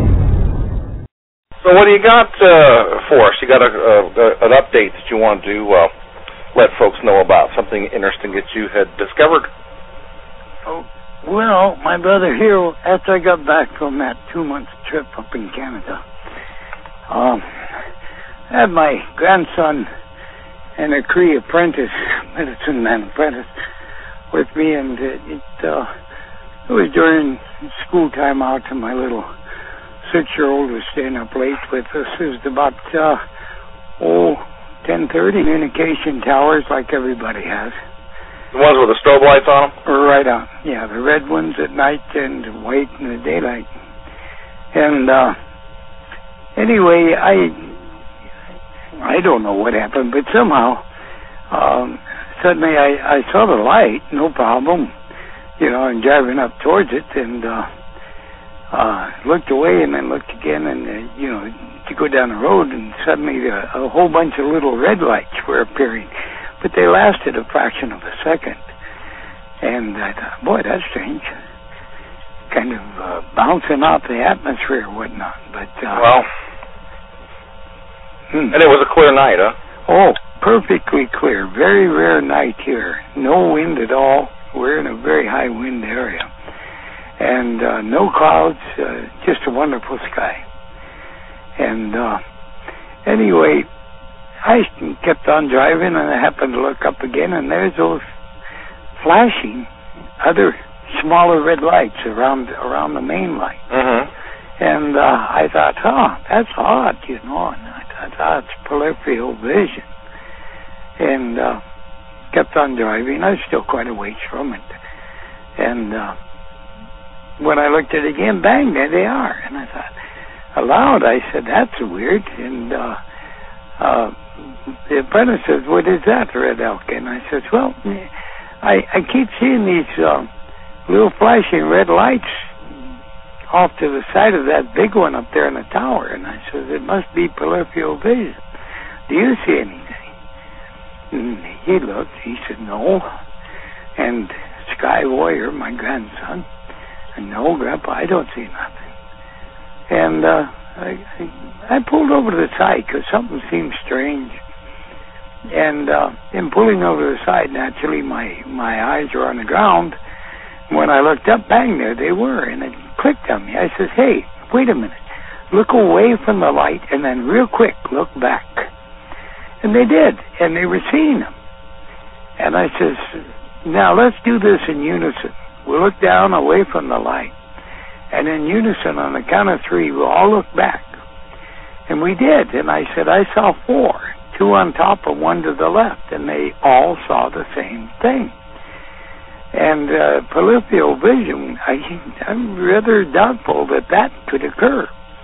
So what do you got uh, for us? You got a, uh, an update that you want to uh, let folks know about, something interesting that you had discovered? Oh. Well, my brother here, after I got back from that two-month trip up in Canada, um, I had my grandson and a Cree apprentice, medicine man apprentice, with me, and it, it, uh, it was during school time out, and my little six-year-old was staying up late with us. It was about, uh, oh, ten thirty, communication towers like everybody has. The ones with the strobe lights on them? Right on. Yeah, the red ones at night and white in the daylight. And uh, anyway, I I don't know what happened, but somehow um, suddenly I, I saw the light, no problem, you know, and driving up towards it, and uh, uh, looked away and then looked again, and uh, you know, to go down the road, and suddenly a, a whole bunch of little red lights were appearing. But they lasted a fraction of a second. And I thought, boy, that's strange. Kind of uh, bouncing off the atmosphere or whatnot. But, uh, well, hmm. And it was a clear night, huh? Oh, perfectly clear. Very rare night here. No wind at all. We're in a very high wind area. And uh, no clouds, uh, just a wonderful sky. And uh, anyway, I kept on driving, and I happened to look up again, and there's those flashing other smaller red lights around around the main light. Mm-hmm. And uh, I thought, oh, that's odd, you know. And I thought, oh, it's peripheral vision. And uh, kept on driving. I was still quite a ways from it. And uh, when I looked at it again, bang, there they are. And I thought, aloud, I said, that's weird. And uh, uh, the apprentice says, what is that, Red Elk? And I says, well, I, I keep seeing these uh, little flashing red lights off to the side of that big one up there in the tower. And I says, it must be peripheral vision. Do you see anything? And he looked, he said, no. And Sky Warrior, my grandson, and no, Grandpa, I don't see nothing. And uh, I, I, I pulled over to the side because something seemed strange. And uh, in pulling over to the side, naturally, my, my eyes were on the ground. When I looked up, bang, there they were. And it clicked on me. I says, hey, wait a minute. look away from the light, and then real quick, look back. And they did, and they were seeing them. And I says, now let's do this in unison. We'll look down away from the light, and in unison, on the count of three, we'll all look back. And we did, and I said, I saw four, two on top and one to the left, and they all saw the same thing. And uh, peripheral vision, I, I'm rather doubtful that that could occur.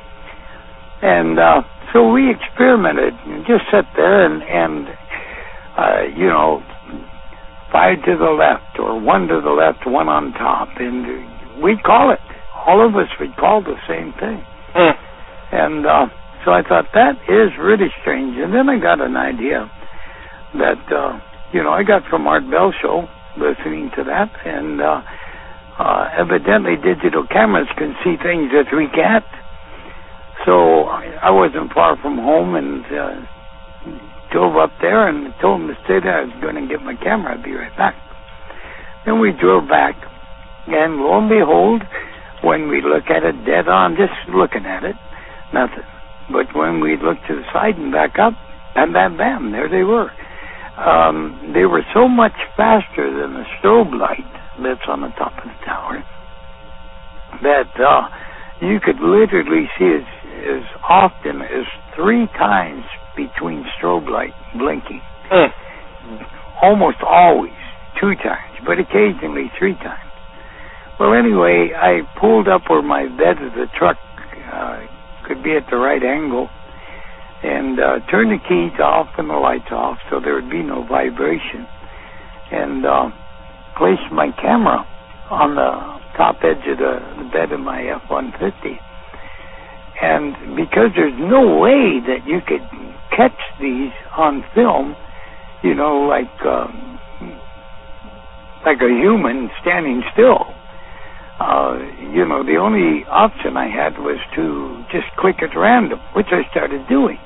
And uh, so we experimented and just sat there and, and uh, you know, five to the left or one to the left, one on top. And we'd call it. All of us would call the same thing. Mm. And uh, so I thought, that is really strange. And then I got an idea that, uh, you know, I got from Art Bell Show, listening to that, and uh, uh, evidently digital cameras can see things that we can't. So I wasn't far from home, and uh, drove up there and told him to stay there. I was going to get my camera. I'd be right back. Then we drove back, and lo and behold, when we look at it dead on, just looking at it, nothing. But when we looked to the side and back up, bam, bam, bam, there they were. Um, they were so much faster than the strobe light that's on the top of the tower that uh, you could literally see as, as often as three times between strobe light blinking. Mm. Almost always two times, but occasionally three times. Well, anyway, I pulled up where my bed of the truck uh, could be at the right angle, and uh, turned the keys off and the lights off so there would be no vibration, and uh, placed my camera on the top edge of the, the bed of my F one fifty. And because there's no way that you could catch these on film, you know, like um, like a human standing still, uh, you know, the only option I had was to just click at random, which I started doing.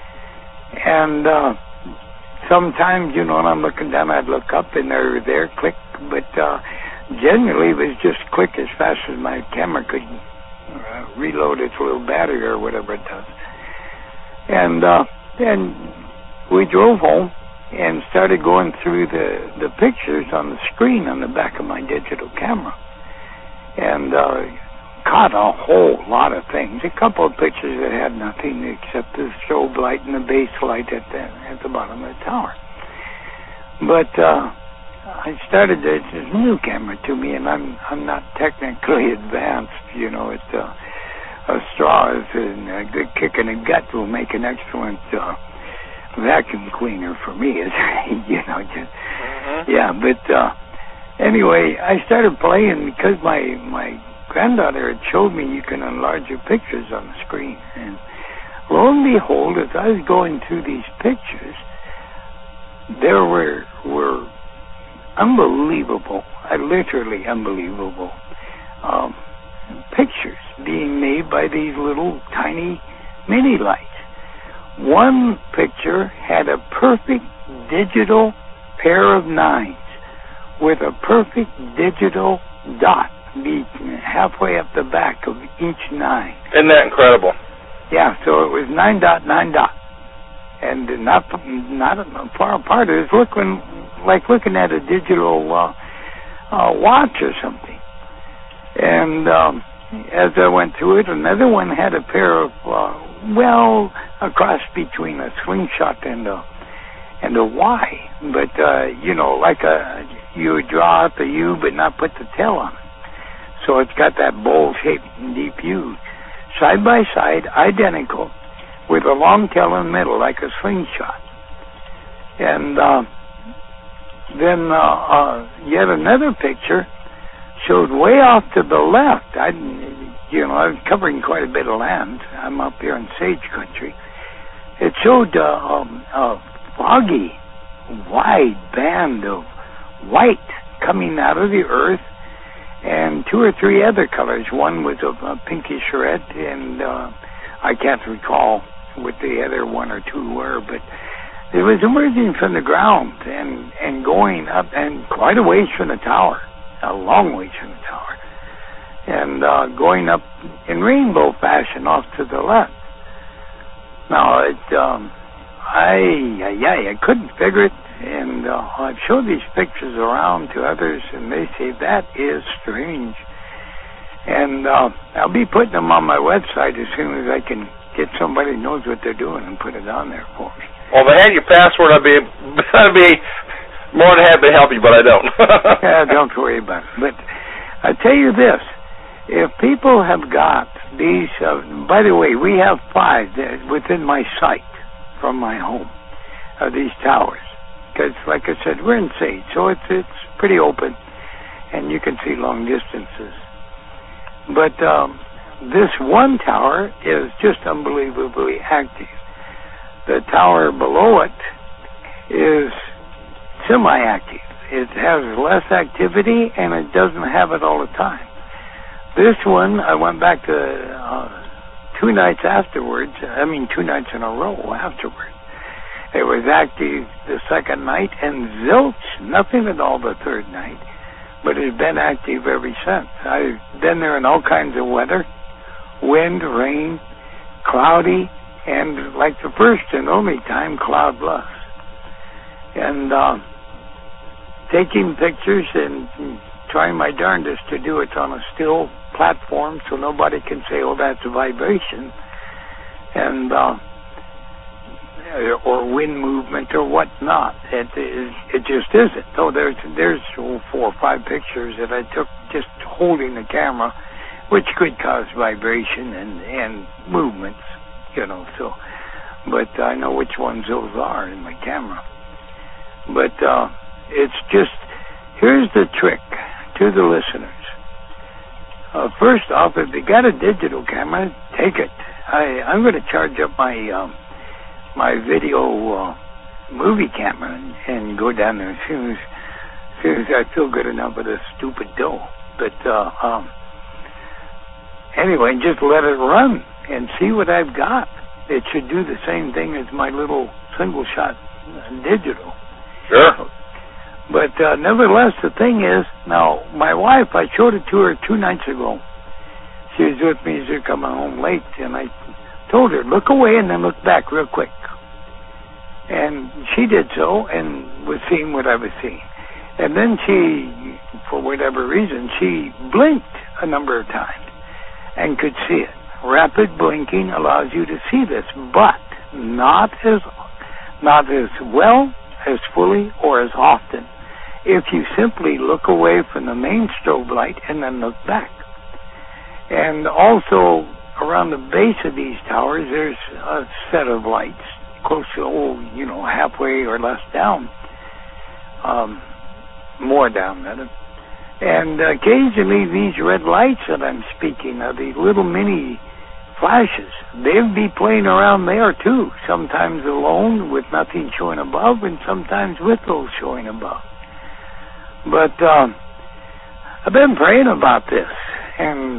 And uh, sometimes, you know, when I'm looking down, I'd look up and they're there, click. But uh, generally, it was just click as fast as my camera could uh, reload its little battery or whatever it does. And uh, then we drove home and started going through the, the pictures on the screen on the back of my digital camera. And uh, caught a whole lot of things. A couple of pictures that had nothing except the strobe light and the base light at the at the bottom of the tower. But uh, I started this, this new camera to me, and I'm I'm not technically advanced. You know, it's uh, a straw and a good kick in the gut will make an excellent uh, vacuum cleaner for me. Is you know just mm-hmm. yeah. But uh, anyway, I started playing because my my. granddaughter had showed me you can enlarge your pictures on the screen. And lo and behold, as I was going through these pictures, there were were unbelievable, uh, literally unbelievable, um, pictures being made by these little tiny mini lights. One picture had a perfect digital pair of nines with a perfect digital dot be halfway up the back of each nine. Isn't that incredible? Yeah, so it was nine dot, nine dot. And not not far apart. It was looking like looking at a digital uh, uh, watch or something. And um, as I went through it, another one had a pair of, uh, well, a cross between a slingshot and a, and a Y. But, uh, you know, like a, you would draw out the U but not put the tail on it. So it's got that bowl-shaped deep U. Side by side, identical, with a long tail in the middle, like a slingshot. And uh, then uh, uh, yet another picture showed way off to the left. I, you know, I was covering quite a bit of land. I'm up here in sage country. It showed uh, um, a foggy, wide band of white coming out of the earth, and two or three other colors. One was of a pinkish red, and uh, I can't recall what the other one or two were, but it was emerging from the ground and, and going up and quite a ways from the tower, a long ways from the tower. and uh, going up in rainbow fashion off to the left. Now, it, um, I, I, I couldn't figure it, and uh, I've showed these pictures around to others, and they say that is strange. And uh, I'll be putting them on my website as soon as I can get somebody who knows what they're doing and put it on there for me. Well, if I had your password, I'd be, I'd be more than happy to help you, but I don't. Yeah, don't worry about it. But I tell you this, if people have got these, uh, by the way, we have five within my sight from my home of these towers. Because, like I said, we're in Sage, so it's, it's pretty open, and you can see long distances. But um, this one tower is just unbelievably active. The tower below it is semi-active. It has less activity, and it doesn't have it all the time. This one, I went back to uh, two nights afterwards, I mean two nights in a row afterwards. It was active the second night, and zilch, nothing at all the third night, but it's been active ever since. I've been there in all kinds of weather, wind, rain, cloudy, and like the first and only time, cloudless. And uh, taking pictures and trying my darndest to do it on a still platform so nobody can say, oh, that's a vibration, and uh, or wind movement or whatnot. It, it, it just isn't. So there's, there's four or five pictures that I took just holding the camera, which could cause vibration and, and movements, you know, so, but I know which ones those are in my camera. But uh, it's just, here's the trick to the listeners. Uh, first off, if you got a digital camera, take it. I, I'm going to charge up my um, my video uh, movie camera and, and go down there as soon as, as soon as I feel good enough with this stupid dough. But uh, um, anyway, just let it run and see what I've got. It should do the same thing as my little single shot digital. Sure. But uh, nevertheless, the thing is, now, my wife, I showed it to her two nights ago. She was with me as they're coming home late, and I told her, look away and then look back real quick. And she did so and was seeing what I was seeing. And then she, for whatever reason, she blinked a number of times and could see it. Rapid blinking allows you to see this, but not as not as well, as fully, or as often if you simply look away from the main strobe light and then look back. And also, around the base of these towers, there's a set of lights close to, oh, you know, halfway or less down, um, more down, rather. And occasionally these red lights that I'm speaking of, these little mini flashes, they'll be playing around there too, sometimes alone with nothing showing above, and sometimes with those showing above. But um, I've been praying about this, and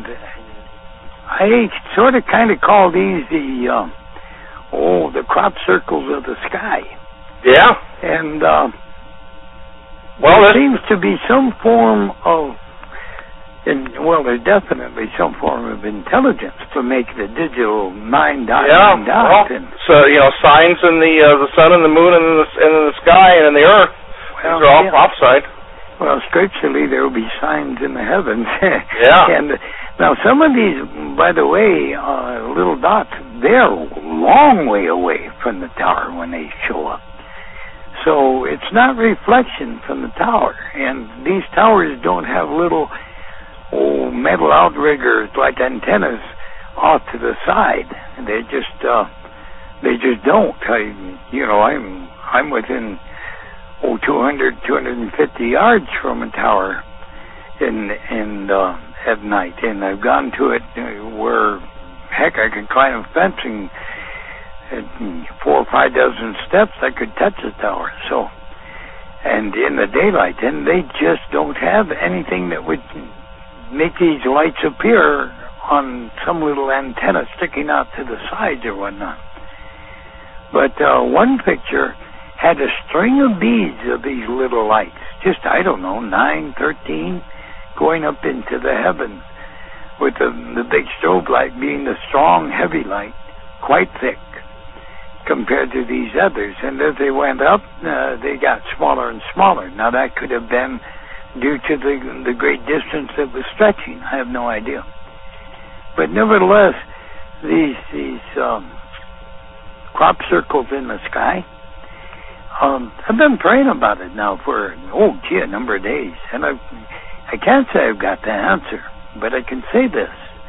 I sort of kind of call these the um, oh the crop circles of the sky. Yeah. And uh, well, there seems to be some form of, and well, there's definitely some form of intelligence to make the digital nine dot yeah, nine dot. Well, and, so you know, signs in the uh, the sun and the moon and in the, and in the sky and in the earth. Well, these are all yeah. offside. Well, scripturally, there will be signs in the heavens. Yeah. And now, some of these, by the way, uh, little dots, they're a long way away from the tower when they show up. So it's not reflection from the tower. And these towers don't have little oh, metal outriggers like antennas off to the side. They just, uh, they just don't. I, you know, I'm, I'm within oh, two hundred, two hundred fifty yards from a tower in, in, uh, at night. And I've gone to it where, heck, I could climb a fence and at four or five dozen steps I could touch the tower. So, and in the daylight, and they just don't have anything that would make these lights appear on some little antenna sticking out to the sides or whatnot. But uh, one picture had a string of beads of these little lights, just, I don't know, nine, thirteen, going up into the heavens. with the, the big strobe light being the strong, heavy light, quite thick, compared to these others. And as they went up, uh, they got smaller and smaller. Now, that could have been due to the, the great distance that was stretching. I have no idea. But nevertheless, these, these um, crop circles in the sky, um, I've been praying about it now for, oh, gee, a number of days. And I I can't say I've got the answer, but I can say this.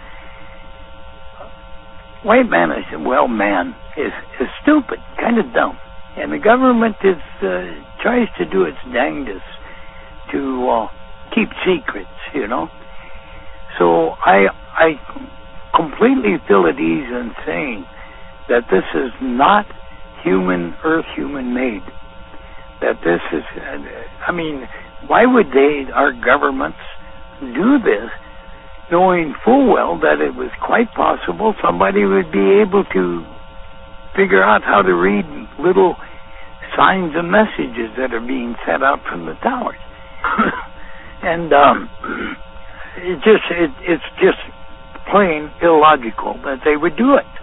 White man is, well, man, is, is stupid, kind of dumb. And the government is uh, tries to do its dangdest to uh, keep secrets, you know. So I I completely feel at ease in saying that this is not human, earth human made. That this is, uh, I mean, why would they, our governments, do this, knowing full well that it was quite possible somebody would be able to figure out how to read little signs and messages that are being sent out from the towers. And um, it just it, it's just plain illogical that they would do it.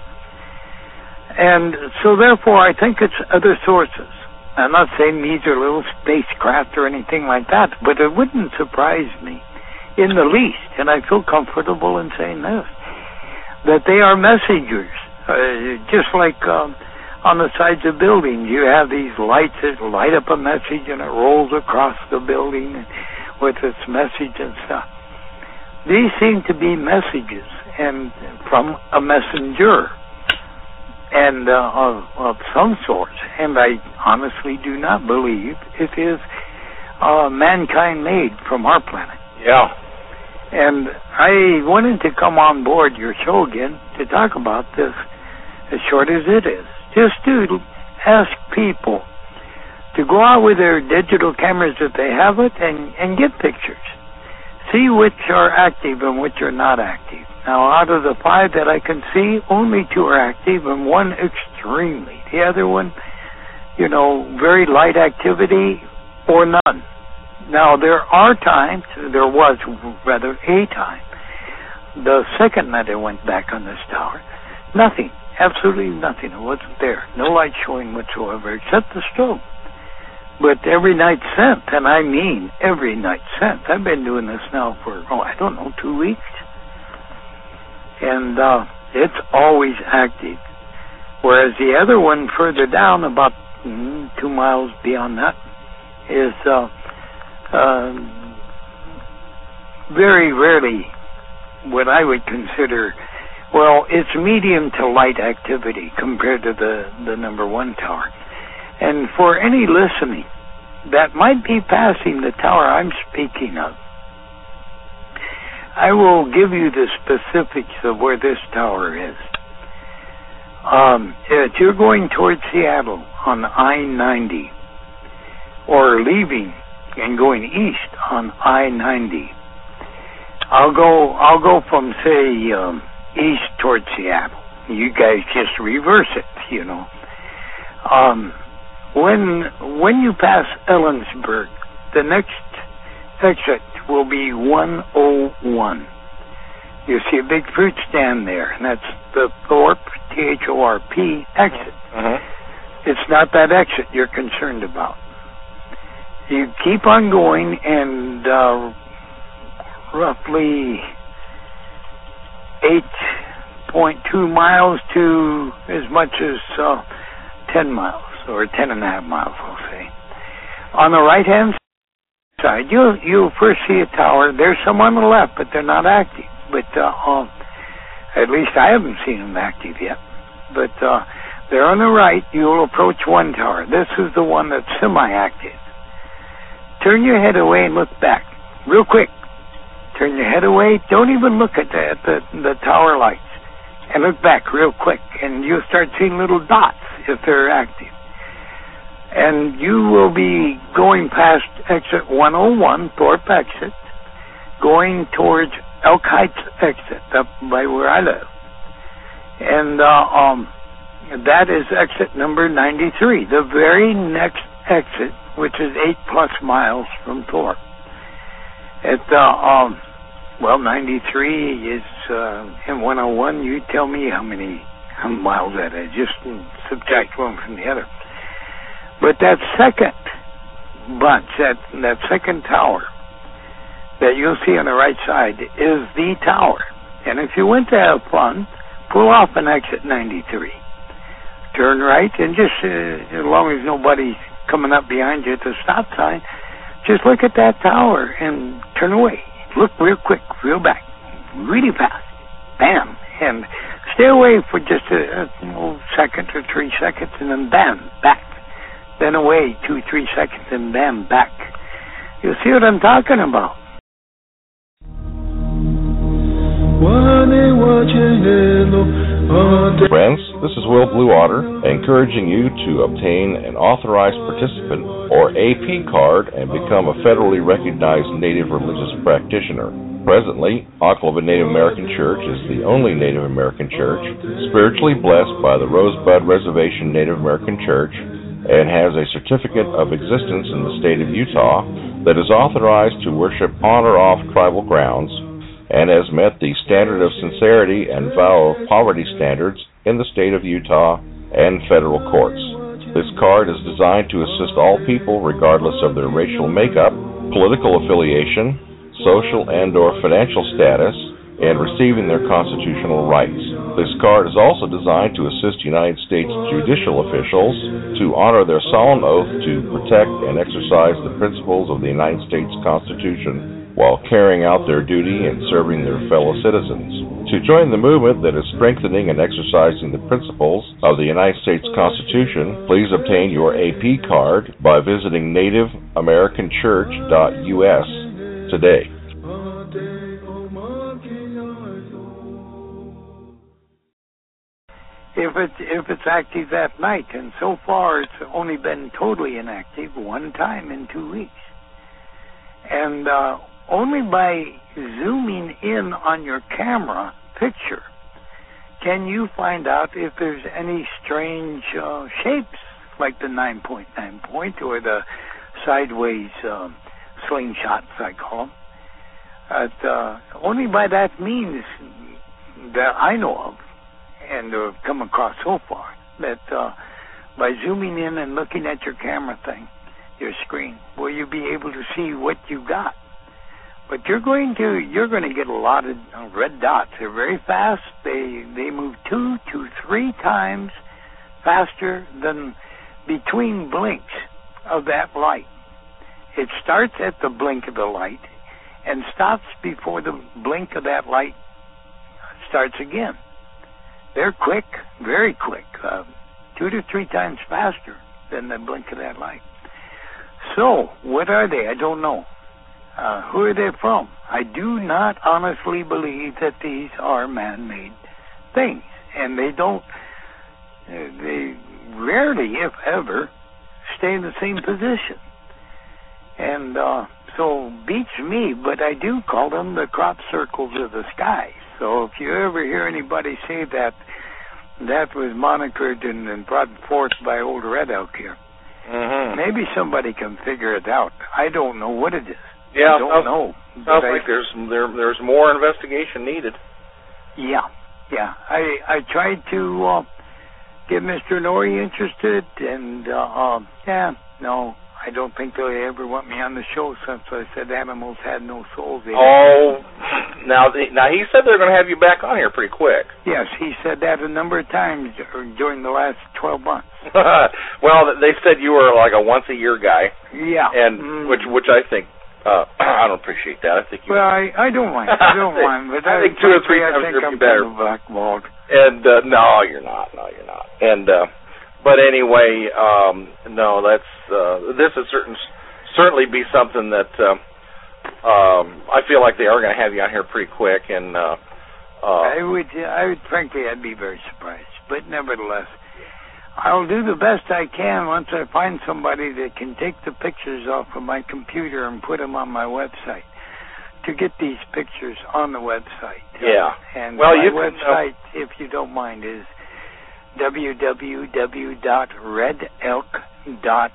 And so therefore I think it's other sources. I'm not saying these are little spacecraft or anything like that, but it wouldn't surprise me in the least, and I feel comfortable in saying this, that they are messengers. Uh, just like um, on the sides of buildings, you have these lights that light up a message and it rolls across the building with its message and stuff. These seem to be messages and from a messenger and uh, of, of some sort. And I honestly do not believe it is uh, mankind made from our planet. Yeah. And I wanted to come on board your show again to talk about this, as short as it is, just to ask people to go out with their digital cameras if they have it and, and get pictures. See which are active and which are not active. Now, out of the five that I can see, only two are active and one extremely. The other one, you know, very light activity or none. Now, there are times, there was rather a time, the second night I went back on this tower, nothing, absolutely nothing. It wasn't there. No light showing whatsoever except the strobe. But every night since, and I mean every night since, I've been doing this now for, oh, I don't know, two weeks. And uh, it's always active. Whereas the other one further down, about mm, two miles beyond that, is uh, uh, very rarely what I would consider, well, it's medium to light activity compared to the, the number one tower. And for any listening that might be passing the tower I'm speaking of, I will give you the specifics of where this tower is. Um, if you're going towards Seattle on I ninety, or leaving and going east on I ninety, I'll go. I'll go from say um, east towards Seattle. You guys just reverse it, you know. Um, when when you pass Ellensburg, the next exit will be one oh one. You see a big fruit stand there, and that's the Thorpe, T H O R P, exit. Uh-huh. It's not that exit you're concerned about. You keep on going, and uh, roughly eight point two miles to as much as uh, ten miles, or ten and a half miles, we'll say. On the right-hand side, you'll, you'll first see a tower. There's some on the left, but they're not active. But uh, um, at least I haven't seen them active yet. But uh, they're on the right. You'll approach one tower. This is the one that's semi-active. Turn your head away and look back, real quick. Turn your head away. Don't even look at the, at the, the tower lights. And look back real quick, and you'll start seeing little dots if they're active. And you will be going past exit one oh one, Thorpe exit, going towards Elk Heights exit, up by where I live. And uh, um, that is exit number ninety-three, the very next exit, which is eight plus miles from Thorpe. At, uh, um, well, ninety-three is uh, in one oh one, you tell me how many miles that is. Just subtract one from the other. But that second bunch, that, that second tower that you'll see on the right side is the tower. And if you went to have fun, pull off an exit ninety-three. Turn right, and just uh, as long as nobody's coming up behind you at the stop sign, just look at that tower and turn away. Look real quick, real back, really fast. Bam. And stay away for just a, a you know, second or three seconds, and then bam, back. Then away, two, three seconds, and bam, back. You'll see what I'm talking about. Friends, this is Will Bluewater, encouraging you to obtain an authorized participant, or A P card, and become a federally recognized Native religious practitioner. Presently, Oklahoma Native American Church is the only Native American church spiritually blessed by the Rosebud Reservation Native American Church, and has a certificate of existence in the state of Utah that is authorized to worship on or off tribal grounds, and has met the standard of sincerity and vow of poverty standards in the state of Utah and federal courts. This card is designed to assist all people regardless of their racial makeup, political affiliation, social and or financial status, and receiving their constitutional rights. This card is also designed to assist United States judicial officials to honor their solemn oath to protect and exercise the principles of the United States Constitution while carrying out their duty and serving their fellow citizens. To join the movement that is strengthening and exercising the principles of the United States Constitution, please obtain your A P card by visiting native american church dot U S today. If it's, if it's active that night, and so far it's only been totally inactive one time in two weeks. And uh, only by zooming in on your camera picture can you find out if there's any strange uh, shapes, like the nine point nine point or the sideways um, slingshots, I call them. But, uh, only by that means that I know of, and uh, come across so far, that uh, by zooming in and looking at your camera thing, your screen, will you be able to see what you got. But you're going to you're going to get a lot of uh, red dots. They're very fast. They they move two to three times faster than between blinks of that light. It starts at the blink of the light and stops before the blink of that light starts again. They're quick, very quick, uh, two to three times faster than the blink of that light. So, what are they? I don't know. Uh, who are they from? I do not honestly believe that these are man-made things. And they don't, uh, they rarely, if ever, stay in the same position. And uh, so, beats me, but I do call them the crop circles of the sky. So if you ever hear anybody say that, that was monikered and, and brought forth by old Red Elk here. Mm-hmm. Maybe somebody can figure it out. I don't know what it is. Yeah, I don't sounds, know. Sounds I, like there's there there's more investigation needed. Yeah, yeah. I I tried to uh, get Mister Norrie interested, and uh, um, yeah, no. I don't think they'll ever want me on the show since I said animals had no souls. They oh, now the, now he said they're going to have you back on here pretty quick. Yes, he said that a number of times during the last twelve months. Well, they said you were like a once a year guy. Yeah, and mm. which which I think uh, I don't appreciate that. I think you. Well, I, I don't mind. I don't mind, but I, I think two or three times would be better. Blackballed. And uh, no, you're not. No, you're not. And. uh But anyway, um, no, that's uh, this would certain, certainly be something that uh, um, I feel like they are going to have you on here pretty quick. And uh, uh, I would, I would, frankly, I'd be very surprised. But nevertheless, I'll do the best I can once I find somebody that can take the pictures off of my computer and put them on my website to get these pictures on the website. Yeah. Uh, and well, my you website, can, uh, if you don't mind, is w w w dot red elk dot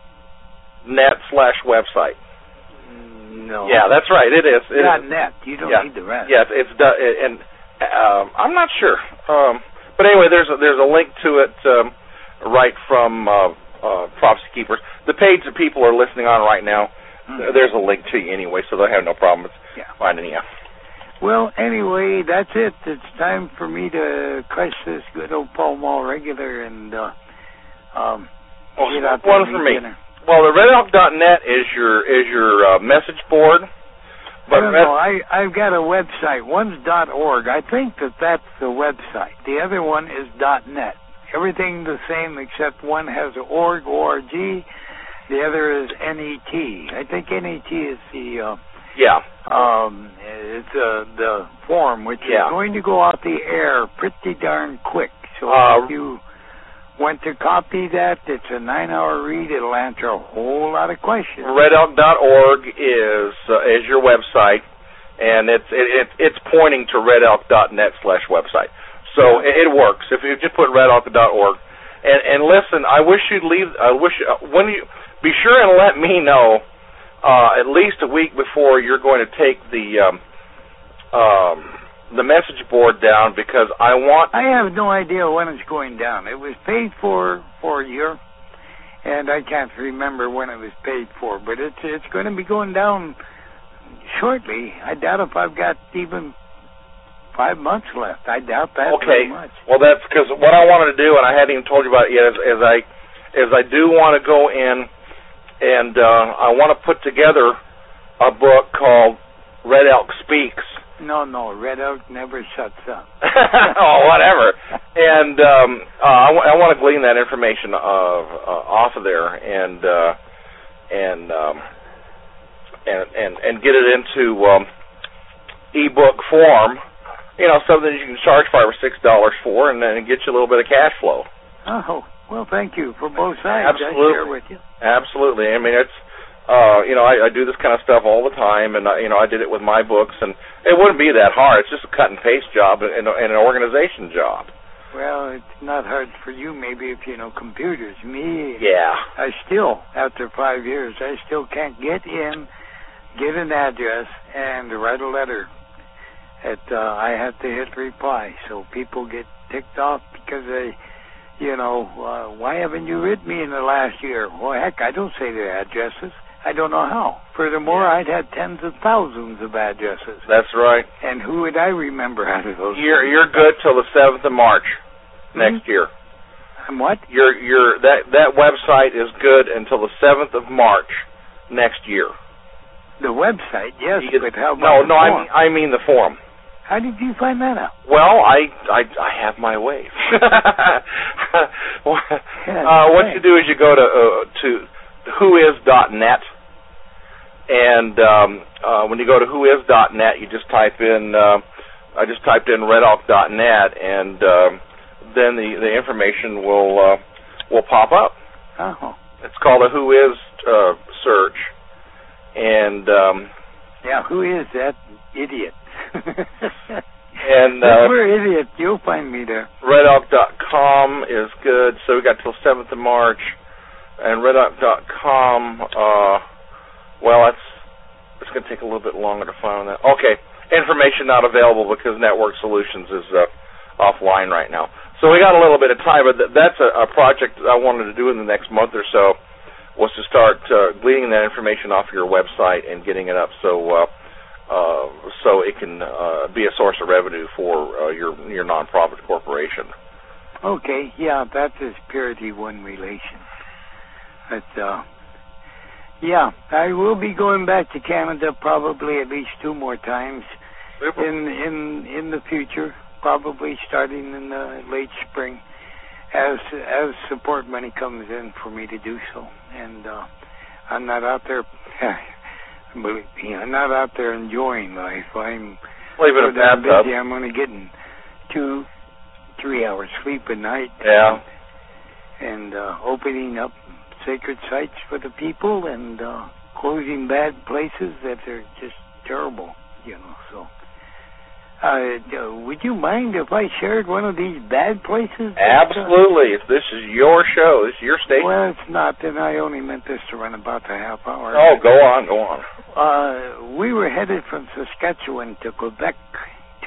net slash website. No. Yeah, that's right. It is. It not is. net. You don't yeah. need the rest. Yes, it's and Um, I'm not sure. Um, but anyway, there's a, there's a link to it um, right from uh, uh, Prophecy Keepers. The page that people are listening on right now, mm-hmm. there's a link to you anyway, so they'll have no problem yeah. finding you. Well, anyway, that's it. It's time for me to crush this good old Pall Mall regular and uh, um, well, get out one there for me. Dinner. Well, the red elk dot net is your is your uh, message board. But I don't know. I, I've got a website. One's .org. I think that that's the website. The other one is .net. Everything the same except one has org, O R G. The other is N E T. I think N E T is the uh, yeah. Um, it's uh, the form which yeah. is going to go out the air pretty darn quick. So uh, if you want to copy that, it's a nine-hour read. It'll answer a whole lot of questions. red elk dot org is uh, is your website, and it's it, it, it's pointing to red elk dot net slash website. So yeah. it, it works. If you just put red elk dot org, and and listen, I wish you'd leave. I wish uh, when you be sure and let me know uh, at least a week before you're going to take the um, um, the message board down, because I want... I have no idea when it's going down. It was paid for for a year, and I can't remember when it was paid for, but it's it's going to be going down shortly. I doubt if I've got even five months left. I doubt that okay. very much. Well, that's because what I wanted to do, and I hadn't even told you about it yet, is, is I is I do want to go in and uh, I want to put together a book called Red Elk Speaks. No, no, Red Elk never shuts up. Oh, whatever. And um, uh, I, w- I want to glean that information of, uh, off of there and uh, and, um, and and and get it into um, ebook form. You know, something you can charge five or six dollars for, and then get you a little bit of cash flow. Oh, well, thank you for both sides. Absolutely. I share with you. Absolutely. I mean, it's. Uh, you know, I, I do this kind of stuff all the time, and I, you know, I did it with my books, and it wouldn't be that hard. It's just a cut and paste job and, and an organization job. Well, it's not hard for you, maybe, if you know computers. Me, yeah. I still, after five years, I still can't get in, get an address, and write a letter. At uh, I have to hit reply, so people get ticked off because they, you know, uh, why haven't you written me in the last year? Well, heck, I don't say their addresses. I don't know how. Furthermore, yeah. I'd had tens of thousands of addresses. That's right. And who would I remember out of those? You're you're good till the seventh of March hmm? next year. And what? Your your that that website is good until the seventh of March next year. The website, yes, you, but how no, about no, the I forum? mean I mean the forum. How did you find that out? Well, I I, I have my ways. uh, what you do is you go to uh, to whois dot net, and um, uh, when you go to whois dot net, you just type in. Uh, I just typed in red elk dot net, and um, then the the information will uh, will pop up. Oh. It's called a Whois uh, search, and um, yeah, who is that idiot? And uh, we're idiots. You'll find me there. red elk dot com is good. So we got till seventh of March, and red elk dot com. Uh, well, that's it's going to take a little bit longer to find that. Okay, information not available because Network Solutions is uh, offline right now. So we got a little bit of time, but th- that's a, a project that I wanted to do in the next month or so. Was to start uh, gleaning that information off your website and getting it up so. Uh, Uh, so it can uh, be a source of revenue for uh, your your nonprofit corporation. Okay, yeah, that is Purity One relation. But uh, yeah, I will be going back to Canada probably at least two more times in in in the future. Probably starting in the late spring, as as support money comes in for me to do so, and uh, I'm not out there. Believe me, I'm not out there enjoying life. I'm leaving a bathtub. busy. I'm only getting two, three hours sleep a night. Yeah. And, and uh, opening up sacred sites for the people and uh, closing bad places that are just terrible, you know. So, uh, would you mind if I shared one of these bad places? Absolutely. If this is your show, this is your station. Well, it's not, and I only meant this to run about a half hour. Oh, go on, go on. Uh, we were headed from Saskatchewan to Quebec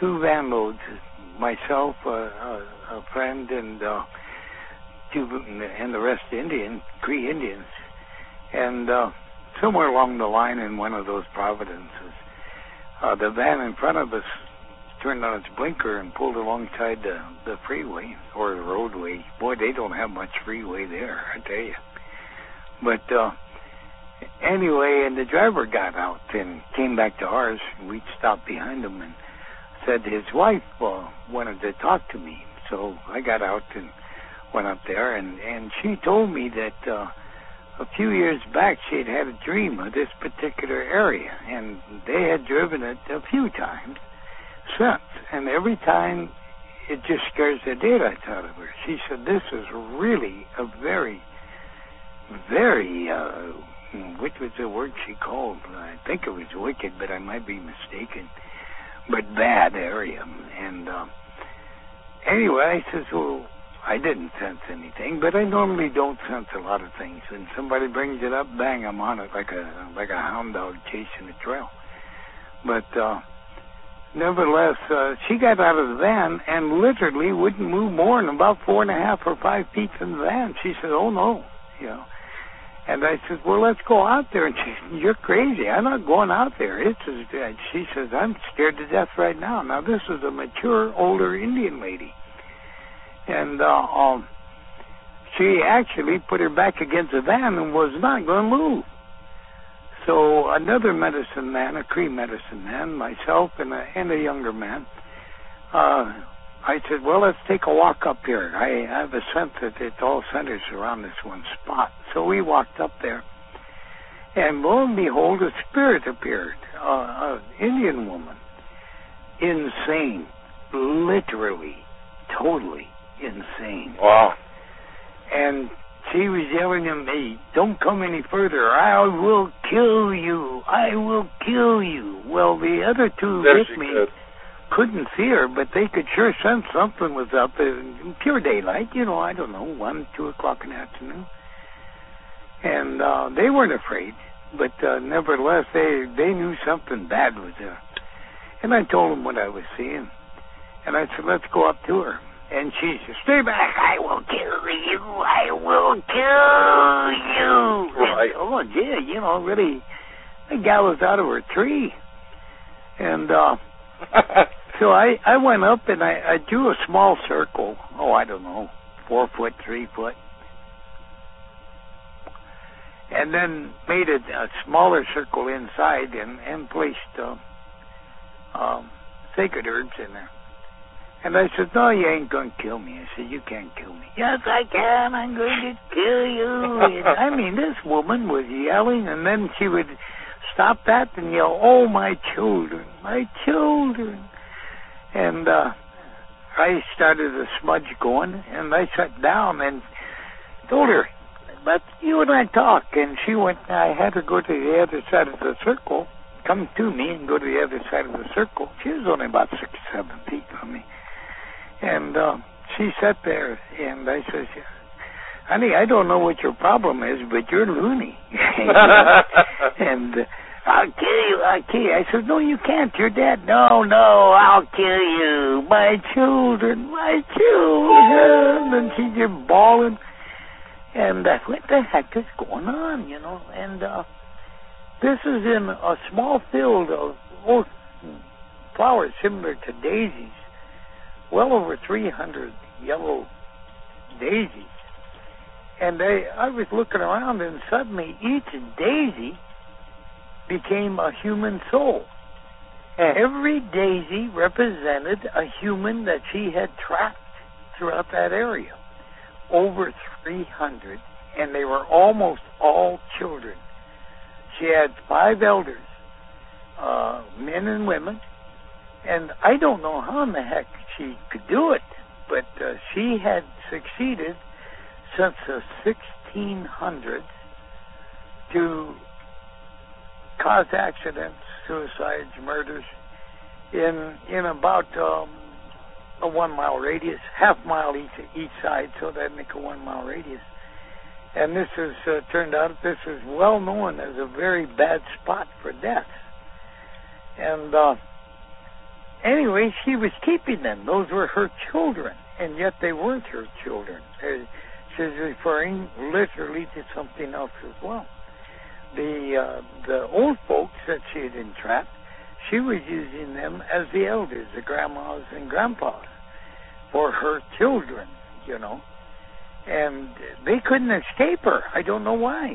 two van loads, myself, uh, a, a friend, and uh, two, and the rest Indian, Cree Indians. And uh, somewhere along the line in one of those providences, uh, the van in front of us turned on its blinker and pulled alongside the, the freeway or the roadway. Boy, they don't have much freeway there, I tell you. But uh, anyway, and the driver got out and came back to ours. And we stopped behind him and said his wife uh, wanted to talk to me. So I got out and went up there, and, and she told me that uh, a few years back she had had a dream of this particular area, and they had driven it a few times since, and every time it just scares the daylights out of her. She said this is really a very, very, uh, which was the word she called? I think it was wicked, but I might be mistaken, but bad area. And uh, anyway, I says, well, I didn't sense anything, but I normally don't sense a lot of things. When somebody brings it up, bang, I'm on it like a like a hound dog chasing a trail. But uh, nevertheless, uh, she got out of the van and literally wouldn't move more than about four and a half or five feet from the van. She said, "Oh no," you know. And I said, "Well, let's go out there." And she said, "You're crazy. I'm not going out there." It's as, she says, "I'm scared to death right now." Now this is a mature, older Indian lady. And uh, um, she actually put her back against the van and was not going to move. So another medicine man, a Cree medicine man, myself and a, and a younger man, uh, I said, well, let's take a walk up here. I have a sense that it all centers around this one spot. So we walked up there. And lo and behold, a spirit appeared, uh, an Indian woman, insane, literally, totally insane. Wow. And she was yelling at me, "Don't come any further. I will kill you. I will kill you." Well, the other two there with me could. couldn't see her, but they could sure sense something was up in pure daylight, you know, I don't know, one, two o'clock in the afternoon. And uh, they weren't afraid, but uh, nevertheless, they, they knew something bad was there. And I told them what I was seeing. And I said, let's go up to her. And she said, "Stay back, I will kill you, I will kill you." Right. And, oh, yeah, you know, really, the gal was out of her tree. And uh, so I, I went up and I, I drew a small circle, oh, I don't know, four foot, three foot. And then made a, a smaller circle inside and, and placed uh, um, sacred herbs in there. And I said, "No, you ain't going to kill me." I said, "You can't kill me." "Yes, I can. I'm going to kill you." And, I mean, this woman was yelling, and then she would stop that and yell, "Oh, my children, my children." And uh, I started a smudge going, and I sat down and told her, "Let you and I talk." And she went, I had her go to the other side of the circle, come to me and go to the other side of the circle. She was only about six or seven feet from me. And uh, she sat there, and I said, "Honey, I don't know what your problem is, but you're loony." And uh, "I'll kill you, I'll kill you." I said, "No, you can't. You're dead." "No, no, I'll kill you. My children, my children." And she's just bawling. And uh, what the heck is going on, you know? And uh, this is in a small field of old flowers similar to daisies. Well over three hundred yellow daisies. And they, I was looking around, and suddenly each daisy became a human soul. And every daisy represented a human that she had trapped throughout that area. Over three hundred, and they were almost all children. She had five elders, uh, men and women, and I don't know how in the heck she could do it, but uh, she had succeeded since the sixteen hundreds to cause accidents, suicides, murders in in about um, a one-mile radius, half mile each each side, so that'd make a one-mile radius. And this is uh, turned out this is well known as a very bad spot for death. And uh, anyway, she was keeping them. Those were her children, and yet they weren't her children. Uh, she's referring literally to something else as well. The uh, the old folks that she had entrapped, she was using them as the elders, the grandmas and grandpas, for her children, you know. And they couldn't escape her. I don't know why.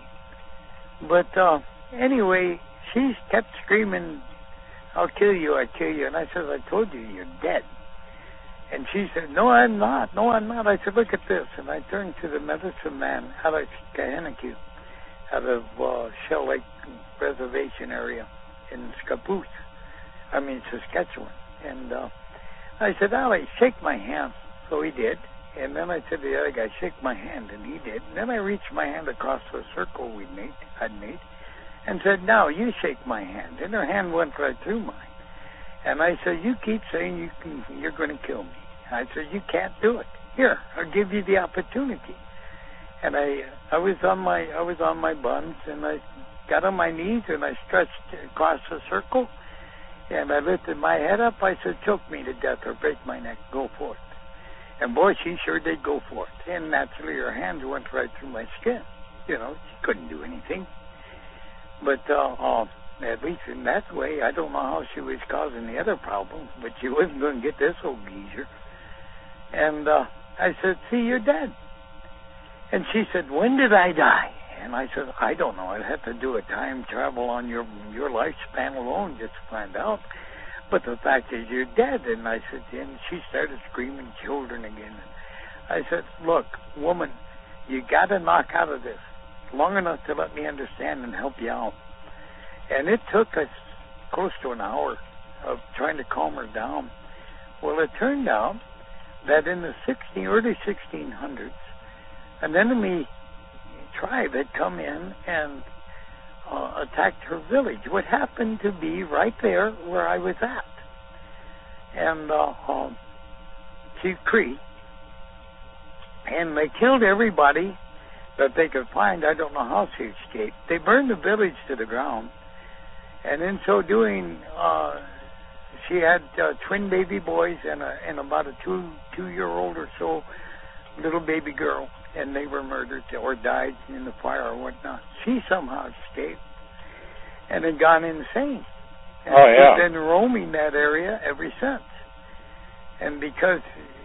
But uh, anyway, she kept screaming, "I'll kill you, I'll kill you." And I said, "I told you, you're dead." And she said, "No, I'm not. No, I'm not." I said, "Look at this." And I turned to the medicine man, Alex Kahanaku, out of uh, Shell Lake Reservation area in Scappoose. I mean, Saskatchewan. And uh, I said, "Alex, shake my hand." So he did. And then I said to the other guy, "Shake my hand," and he did. And then I reached my hand across the circle we made, I'd made, and said, "Now you shake my hand." And her hand went right through mine. And I said, "You keep saying you can, you're going to kill me." I said, "You can't do it. Here, I'll give you the opportunity." And I, I was on my, I was on my buns, and I got on my knees and I stretched across the circle, and I lifted my head up. I said, "Choke me to death or break my neck. Go for it." And boy, she sure did go for it. And naturally, her hands went right through my skin. You know, she couldn't do anything. But uh, uh, at least in that way, I don't know how she was causing the other problems, but she wasn't going to get this old geezer. And uh, I said, "See, you're dead." And she said, "When did I die?" And I said, "I don't know. I'd have to do a time travel on your your lifespan alone just to find out. But the fact is, you're dead." And I said, and she started screaming, "Children again." And I said, "Look, woman, you got to knock out of this long enough to let me understand and help you out." And it took us close to an hour of trying to calm her down. Well, it turned out that in the sixteen, early sixteen hundreds, an enemy tribe had come in and uh, attacked her village, what happened to be right there where I was at. And uh, uh, Chief Cree, and they killed everybody that they could find. I don't know how she escaped. They burned the village to the ground, and in so doing, uh, she had uh, twin baby boys and, a, and about a two two year old or so little baby girl, and they were murdered or died in the fire or whatnot. She somehow escaped and had gone insane. And oh yeah. she's been roaming that area ever since. And because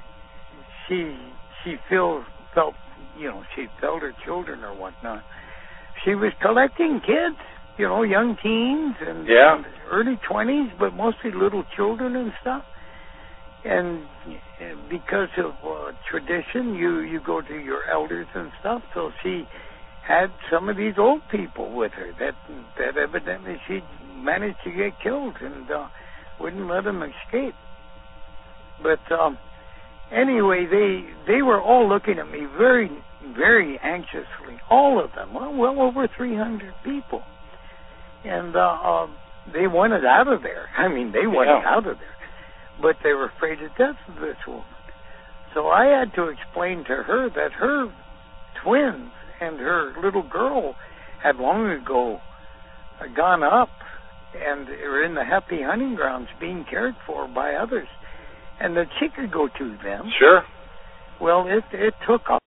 she she feels felt you know she felt her children or whatnot, she was collecting kids. You know, young teens and, yeah. and early twenties, but mostly little children and stuff. And because of uh, tradition, you, you go to your elders and stuff. So she had some of these old people with her that that evidently she managed to get killed and uh, wouldn't let them escape. But um, anyway, they they were all looking at me very, very anxiously. All of them, well, well over three hundred people. And uh, uh, they wanted out of there. I mean, they wanted yeah. out of there. But they were afraid to death of this woman. So I had to explain to her that her twins and her little girl had long ago gone up and were in the happy hunting grounds being cared for by others, and that she could go to them. Sure. Well, it, it took a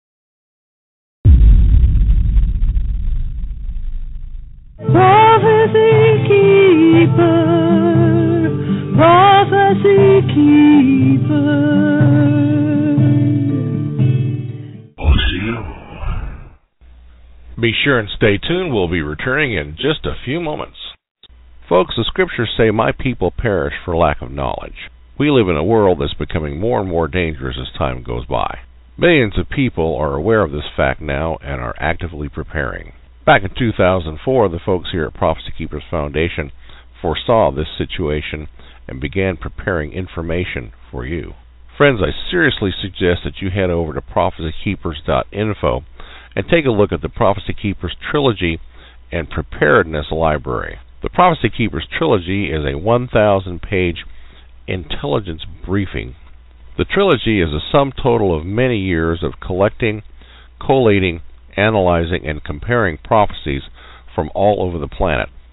Prophecy Keeper, Prophecy Keeper. Be sure and stay tuned. We'll be returning in just a few moments. Folks, the scriptures say, "My people perish for lack of knowledge." We live in a world that's becoming more and more dangerous as time goes by. Millions of people are aware of this fact now and are actively preparing. Back in two thousand four, the folks here at Prophecy Keepers Foundation foresaw this situation and began preparing information for you. Friends, I seriously suggest that you head over to prophecy keepers dot info and take a look at the Prophecy Keepers Trilogy and Preparedness Library. The Prophecy Keepers Trilogy is a one thousand page intelligence briefing. The trilogy is a sum total of many years of collecting, collating, analyzing, and comparing prophecies from all over the planet.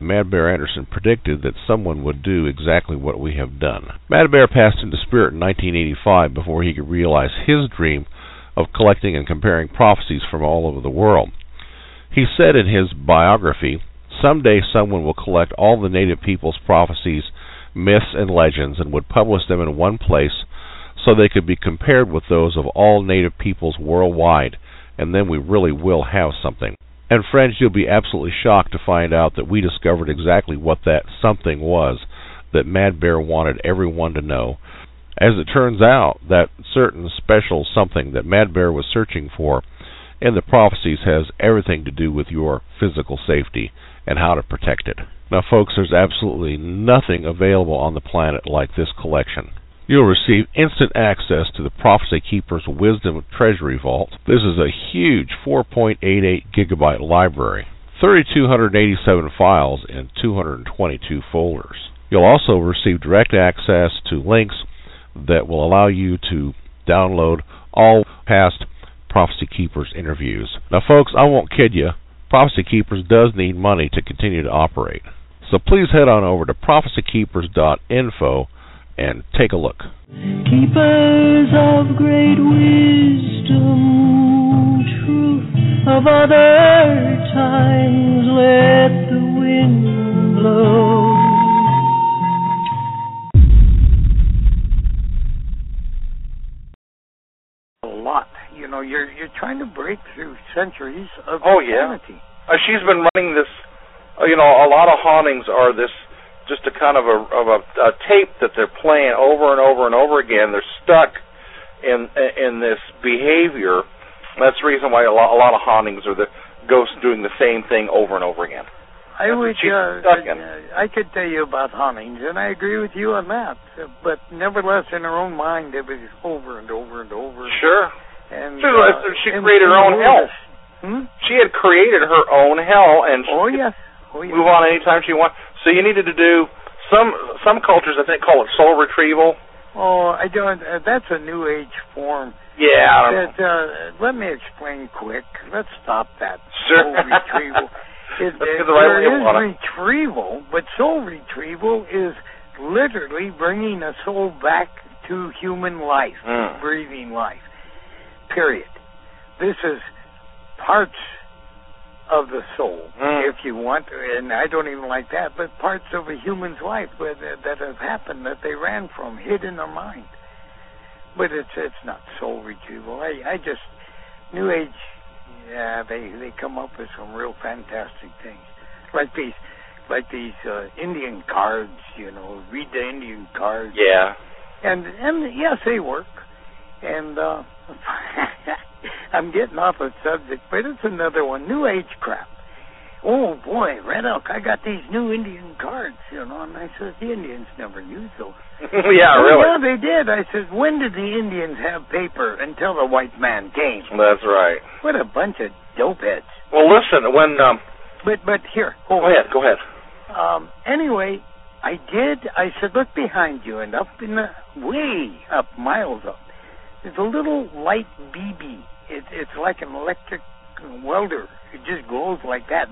Mad Bear Anderson predicted that someone would do exactly what we have done. Mad Bear passed into spirit in nineteen eighty-five before he could realize his dream of collecting and comparing prophecies from all over the world. He said in his biography, "Someday someone will collect all the native people's prophecies, myths, and legends and would publish them in one place so they could be compared with those of all native peoples worldwide, and then we really will have something." And friends, you'll be absolutely shocked to find out that we discovered exactly what that something was that Mad Bear wanted everyone to know. As it turns out, that certain special something that Mad Bear was searching for in the prophecies has everything to do with your physical safety and how to protect it. Now, folks, there's absolutely nothing available on the planet like this collection. You'll receive instant access to the Prophecy Keeper's Wisdom Treasury Vault. This is a huge four point eight eight gigabyte library, three thousand two hundred eighty-seven files in two hundred twenty-two folders. You'll also receive direct access to links that will allow you to download all past Prophecy Keepers interviews. Now, folks, I won't kid you, Prophecy Keepers does need money to continue to operate. So please head on over to prophecy keepers dot info and take a look. Keepers of great wisdom, truth of other times, let the wind blow. A lot. You know, you're you're trying to break through centuries of oh, yeah. insanity. Uh, she's been running this, uh, you know, a lot of hauntings are this just a kind of a of a, a tape that they're playing over and over and over again. They're stuck in in this behavior. That's the reason why a lot, a lot of hauntings are the ghosts doing the same thing over and over again. I That's would, uh, stuck in. I, I could tell you about hauntings, and I agree with you on that. But nevertheless, in her own mind, it was over and over and over. Sure. And she, uh, she created her own hell. Hmm? She had created her own hell, and she oh could yes, oh yes. move on anytime she wants. So you needed to do some some cultures, I think, call it soul retrieval. Oh, I don't. Uh, that's a new age form. Yeah. I don't That, uh, let me explain quick. Let's stop that Sure. soul retrieval. It, Let's it, get the right there way is about it. retrieval, but soul retrieval is literally bringing a soul back to human life, Mm. breathing life. Period. This is parts of the soul, Mm. if you want, and I don't even like that, but parts of a human's life that, that have happened that they ran from, hid in their mind. But it's it's not soul retrieval. I, I just, New Age, yeah, they they come up with some real fantastic things, like these like these uh, Indian cards. You know, read the Indian cards. Yeah. And and yes, they work. And uh, I'm getting off the subject, but it's another one. New Age crap. Oh boy, Red Elk, I got these new Indian cards, you know, and I said the Indians never used those. yeah, oh, really. Yeah, they did. I said, when did the Indians have paper? Until the white man came. That's right. What a bunch of dopeheads. Well, listen, when um, But but here, hold go on. ahead, go ahead. Um, anyway, I did. I said, look behind you, and up in the way up, miles up, there's a little light B B. It, it's like an electric welder. It just glows like that,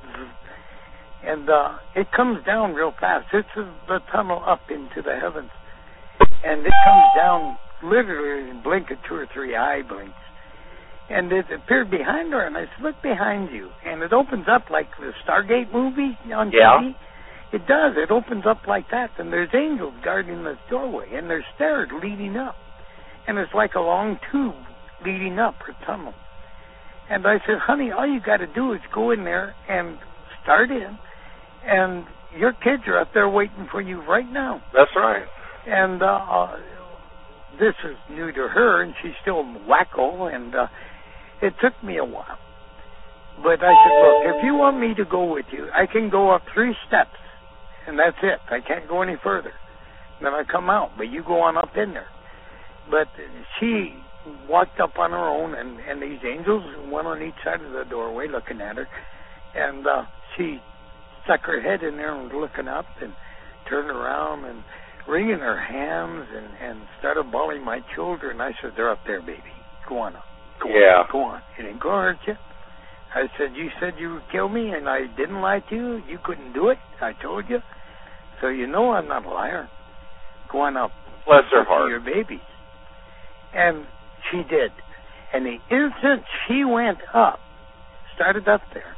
and uh, it comes down real fast. It's the tunnel up into the heavens, and it comes down literally in a blink of two or three eye blinks. And it appeared behind her, and I said, look behind you. And it opens up like the Stargate movie on yeah. T V. It does. It opens up like that, and there's angels guarding this doorway, and there's stairs leading up. And it's like a long tube leading up, or tunnel. And I said, honey, all you got to do is go in there and start in, and your kids are up there waiting for you right now. That's right. And uh, uh, this is new to her, and she's still wacko, and uh, it took me a while. But I said, look, if you want me to go with you, I can go up three steps, and that's it. I can't go any further. Then I come out, but you go on up in there. But she walked up on her own, and, and these angels, one on each side of the doorway looking at her, and uh, she stuck her head in there and was looking up and turned around and wringing her hands and, and started bawling my children. I said, they're up there, baby. Go on up. Go yeah. on. Go on. It ain't going to hurt you. I said, you said you would kill me, and I didn't lie to you. You couldn't do it. I told you. So you know I'm not a liar. Go on up. Bless her heart. Your babies. And she did. And the instant she went up, started up there,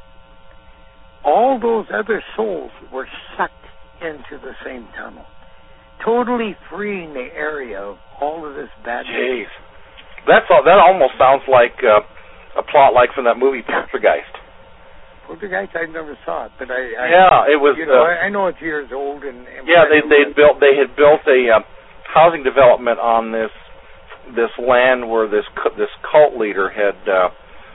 all those other souls were sucked into the same tunnel, totally freeing the area of all of this bad. Jeez, that's all. That almost sounds like uh, a plot like from that movie Poltergeist. Poltergeist, I never saw it, but I, I yeah, it was. You know, uh, I, I know it's years old, and, and yeah, they they built they had built a uh, housing development on this this land where this this cult leader had uh,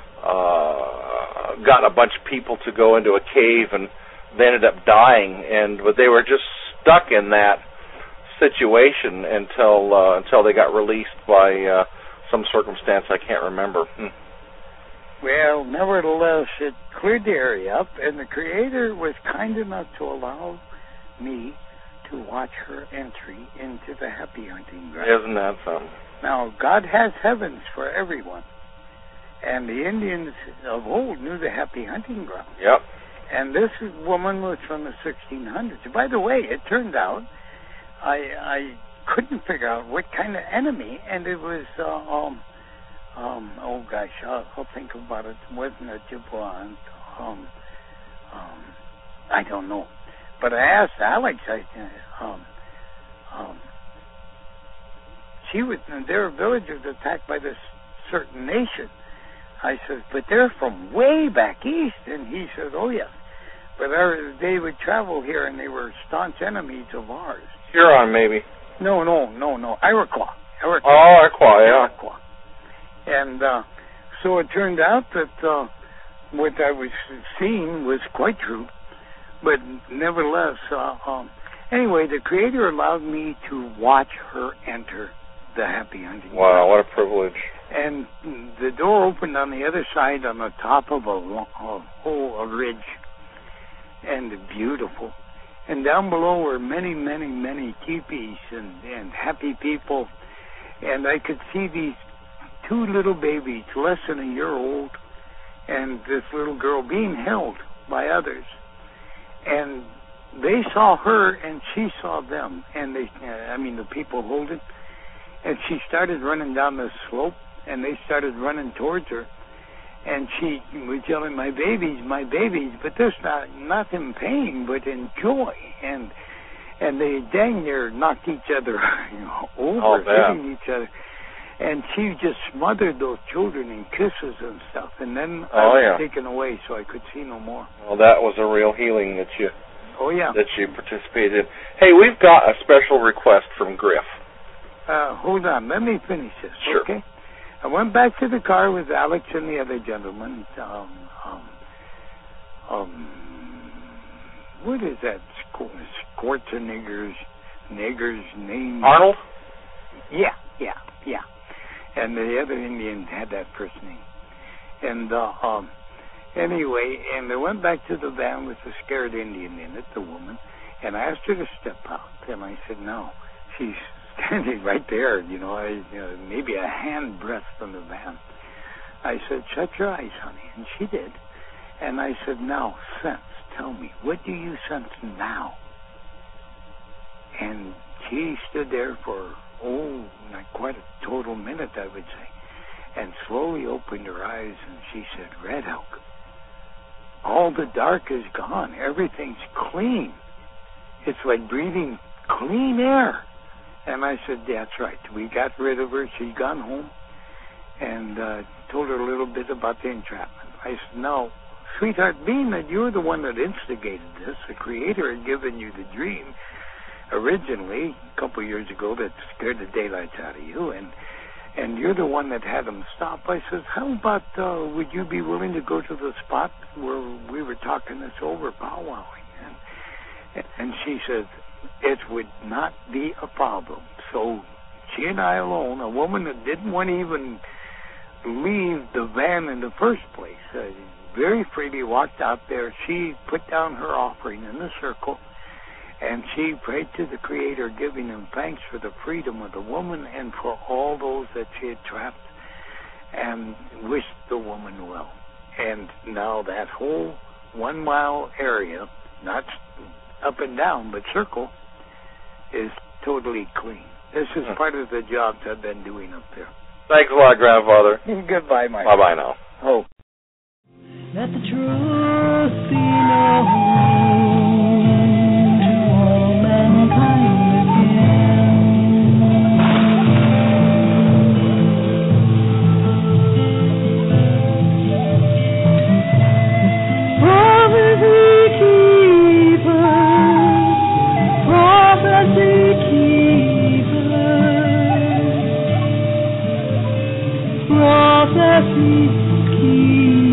uh, gotten a bunch of people to go into a cave, and they ended up dying, and but they were just stuck in that situation until uh, until they got released by uh, some circumstance I can't remember. Hmm. Well, nevertheless, it cleared the area up, and the Creator was kind enough to allow me to watch her entry into the happy hunting ground. Isn't that something? Now, God has heavens for everyone, and the Indians of old knew the happy hunting ground. Yep. And this woman was from the sixteen hundreds. By the way, it turned out I I couldn't figure out what kind of enemy, and it was uh, um um oh gosh, I'll, I'll think about it. It wasn't a Chippewa. Um, um, I don't know. But I asked Alex. I um um she was their village was attacked by this certain nation. I said, but they're from way back east, and he said, oh yes, but our, they would travel here, and they were staunch enemies of ours. Huron, maybe. No, no, no, no, Iroquois. Iroquois. Oh, Iroquois, yeah. Iroquois. And uh, so it turned out that uh, what I was seeing was quite true, but nevertheless, uh, um, anyway, the Creator allowed me to watch her enter the happy hunting. Wow, what a privilege. And the door opened on the other side on the top of a, a, oh, a ridge, and beautiful. And down below were many, many, many teepees and, and happy people. And I could see these two little babies, less than a year old, and this little girl being held by others. And they saw her, and she saw them. And they, uh, I mean, the people holding. And she started running down the slope, and they started running towards her. And she was yelling, my babies, my babies, but this not not in pain, but in joy. And and they dang near knocked each other you know, over, oh, hitting each other. And she just smothered those children in kisses and stuff. And then oh, I was yeah. taken away, so I could see no more. Well, that was a real healing that you oh yeah that you participated in. Hey, we've got a special request from Griff. Uh, hold on, let me finish this, sure. okay? I went back to the car with Alex and the other gentleman. Um, um, um, what is that? Schwarzenegger's nigger's name? Arnold? Yeah, yeah, yeah. And the other Indian had that first name. And uh, um, anyway, and I went back to the van with the scared Indian in it, the woman, and I asked her to step out. And I said, no. She's standing right there, you know, I, you know, maybe a hand breadth from the van. I said, shut your eyes, honey. And she did. And I said, now, sense, tell me, what do you sense now? And she stood there for, oh, not quite a total minute, I would say, and slowly opened her eyes, and she said, Red Elk, all the dark is gone. Everything's clean. It's like breathing clean air. And I said, that's right. We got rid of her. She's gone home. And uh, told her a little bit about the entrapment. I said, no, sweetheart, being that you're the one that instigated this, the Creator had given you the dream originally, a couple of years ago, that scared the daylights out of you, and and you're the one that had them stop. I said, how about, uh, would you be willing to go to the spot where we were talking this over, powwowing? And, and she said, it would not be a problem. So she and I alone, a woman that didn't want to even leave the van in the first place, uh, very freely walked out there. She put down her offering in the circle, and she prayed to the Creator, giving him thanks for the freedom of the woman and for all those that she had trapped, and wished the woman well. And now that whole one mile area, not up and down, but circle, is totally clean. This is part of the jobs I've been doing up there. Thanks a lot, Grandfather. Goodbye, Mike. Bye-bye now. Oh. Let the truth be known to all mankind again. Prophecy keepers, prophecy keepers, prophecy keepers.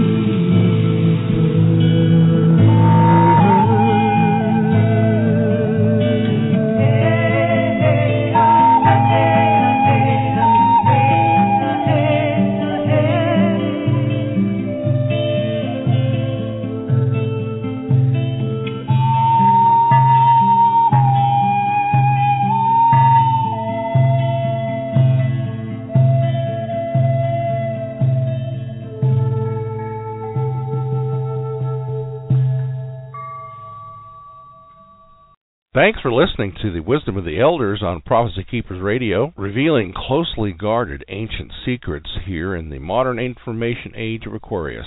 Thanks for listening to the Wisdom of the Elders on Prophecy Keepers Radio, revealing closely guarded ancient secrets here in the modern information age of Aquarius.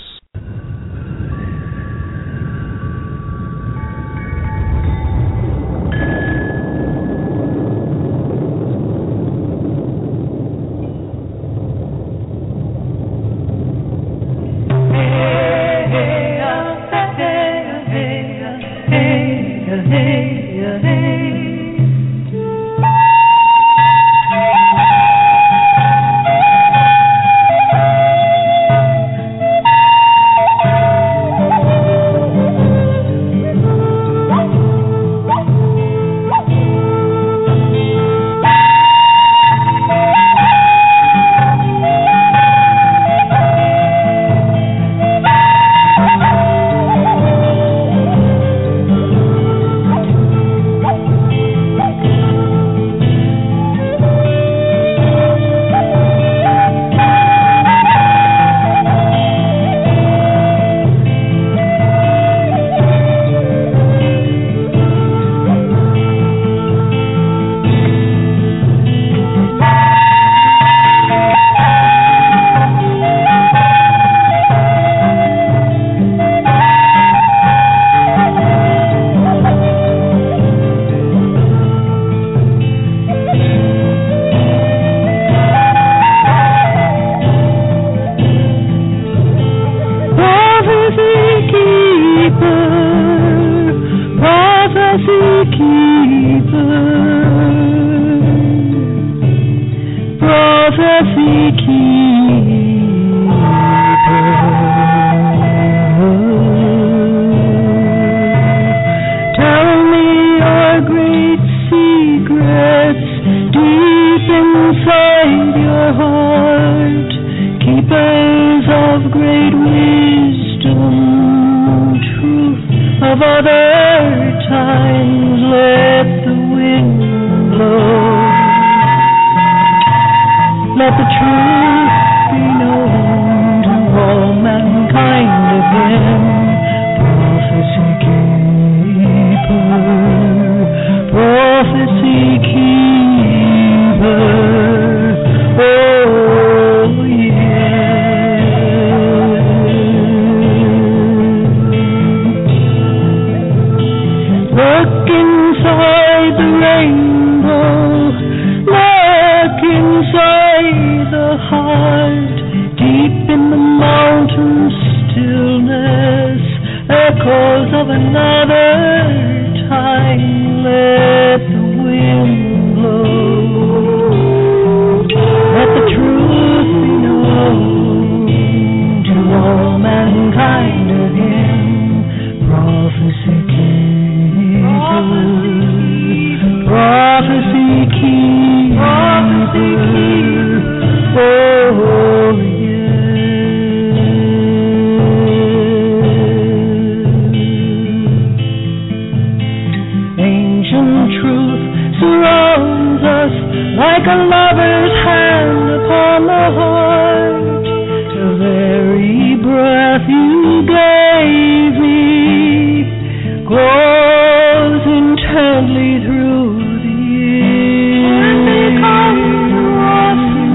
Like a lover's hand upon the heart, till there every breath you gave me glows intently through the years. And they come to us in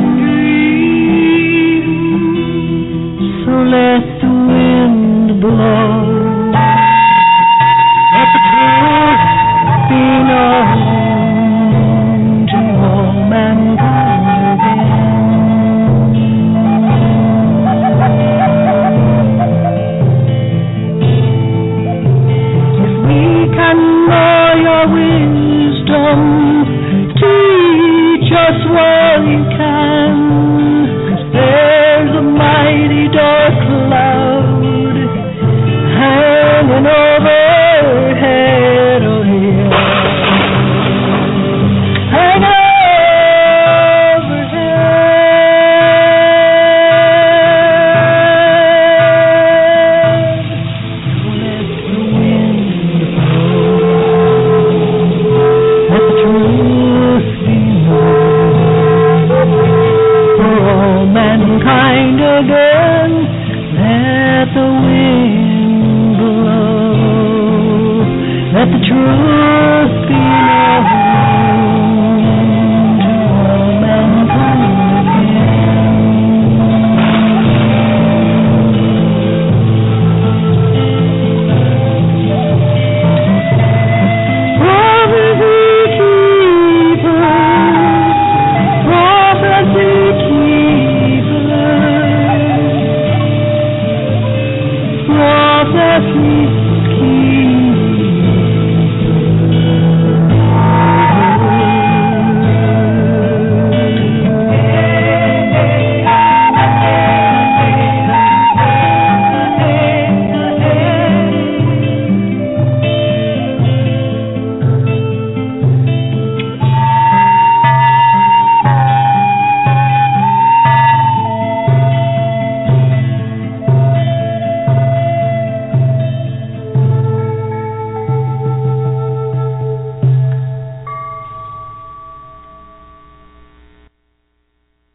dreams. So let the wind blow. Let the truth be known to all mankind again. If we can know your wisdom, teach us what you can.